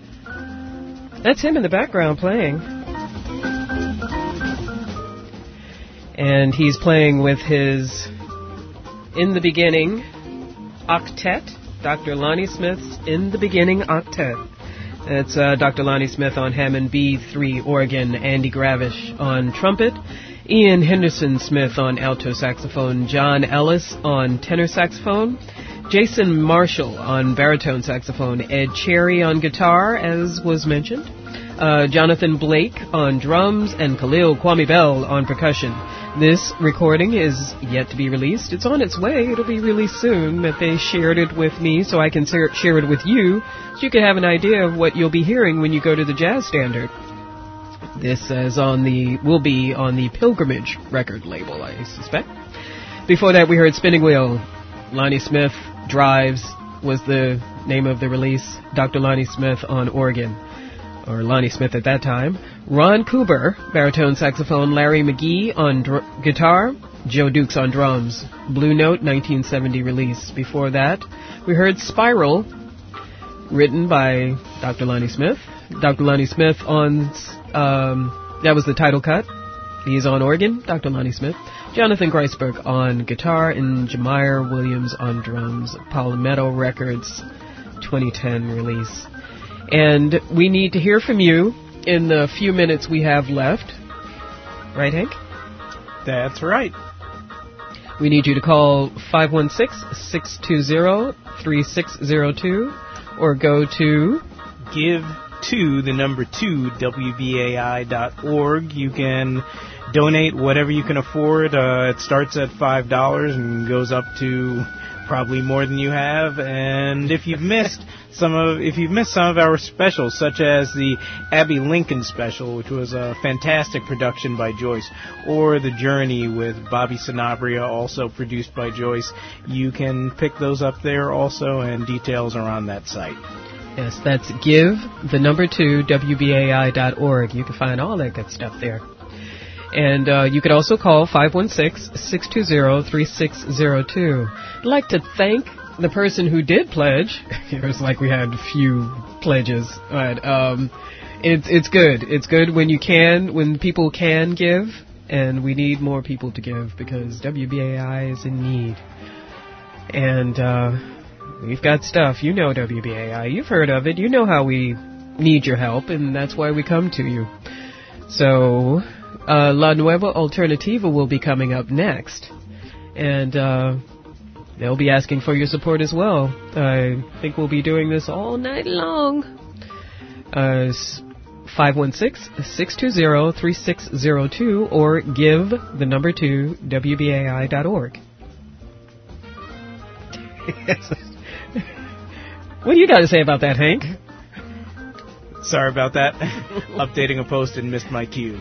That's him in the background playing. And he's playing with his In the Beginning Octet, Doctor Lonnie Smith's In the Beginning Octet. It's uh, Doctor Lonnie Smith on Hammond B three organ, Andy Gravish on trumpet, Ian Henderson Smith on alto saxophone, John Ellis on tenor saxophone, Jason Marshall on baritone saxophone, Ed Cherry on guitar, as was mentioned, uh, Jonathan Blake on drums, and Khalil Kwame Bell on percussion. This recording is yet to be released. It's on its way. It'll be released soon, but they shared it with me so I can share it with you so you can have an idea of what you'll be hearing when you go to the Jazz Standard. This is on the, will be on the Pilgrimage record label, I suspect. Before that, we heard Spinning Wheel. Lonnie Smith Drives was the name of the release. Doctor Lonnie Smith on organ, or Lonnie Smith at that time. Ron Cooper, baritone saxophone. Larry McGee on dr- guitar. Joe Dukes on drums. Blue Note, nineteen seventy release. Before that, we heard Spiral, written by Doctor Lonnie Smith. Doctor Lonnie Smith on, um, that was the title cut. He's on organ, Doctor Lonnie Smith. Jonathan Greisberg on guitar, and Jamire Williams on drums. Palmetto Records, twenty ten release. And we need to hear from you in the few minutes we have left. Right, Hank? That's right. We need you to call five one six, six two zero, three six zero two or go to Give to the number two, W B A I dot org. You can donate whatever you can afford. Uh, it starts at five dollars and goes up to probably more than you have. And if you've missed some of, if you've missed some of our specials, such as the Abby Lincoln special, which was a fantastic production by Joyce, or The Journey with Bobby Sanabria, also produced by Joyce, you can pick those up there also, and details are on that site. Yes, that's give, the number two, W B A I dot org. You can find all that good stuff there. And uh, you could also call five one six, six two zero, three six zero two. I'd like to thank the person who did pledge. It was like we had a few pledges. But um, it's it's good. It's good when you can, when people can give. And we need more people to give because W B A I is in need. And uh, we've got stuff. You know W B A I. You've heard of it. You know how we need your help, and that's why we come to you. So uh, La Nueva Alternativa will be coming up next. And uh, they'll be asking for your support as well. I think we'll be doing this all night long. Uh, five one six, six two zero, three six zero two or give the number two, W B A I dot org. What do you got to say about that, Hank? Sorry about that. Updating a post and missed my cue.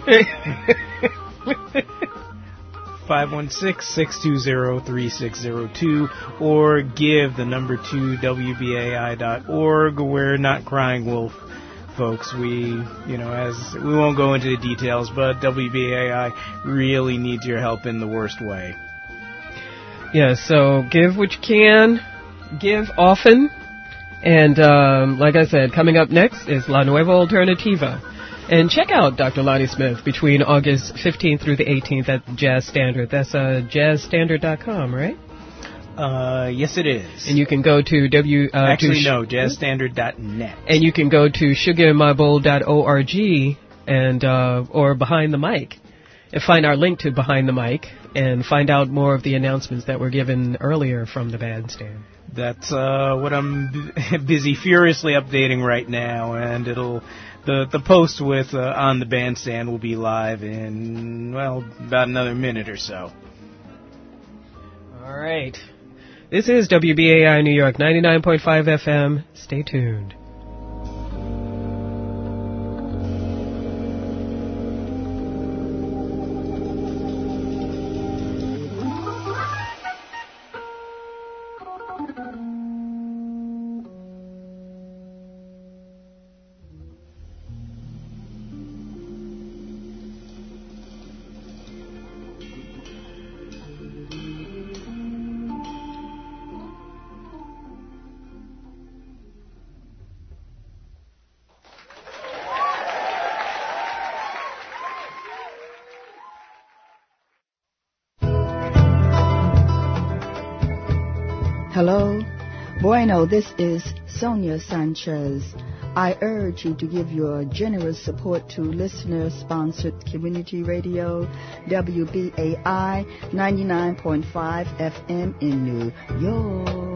five one six, six two zero, three six zero two or give the number two, W B A I dot org. We're not crying wolf, folks. We, you know, as we won't go into the details, but W B A I really needs your help in the worst way. Yeah, so give what you can, give often, and um, like I said, coming up next is La Nueva Alternativa. And check out Doctor Lonnie Smith between August fifteenth through the eighteenth at Jazz Standard. That's uh, jazz standard dot com, right? Uh, yes, it is. And you can go to W... Uh, Actually, to sh- no, jazz standard dot net. And you can go to sugar in my bowl dot org and, uh, or Behind the Mic and find our link to Behind the Mic and find out more of the announcements that were given earlier from the bandstand. That's uh, what I'm b- busy furiously updating right now, and it'll... The the post with uh, on the bandstand will be live in, well, about another minute or so. All right. This is W B A I New York, ninety-nine point five F M. Stay tuned. Hello. Bueno, this is Sonia Sanchez. I urge you to give your generous support to listener-sponsored community radio, W B A I ninety-nine point five F M in New York.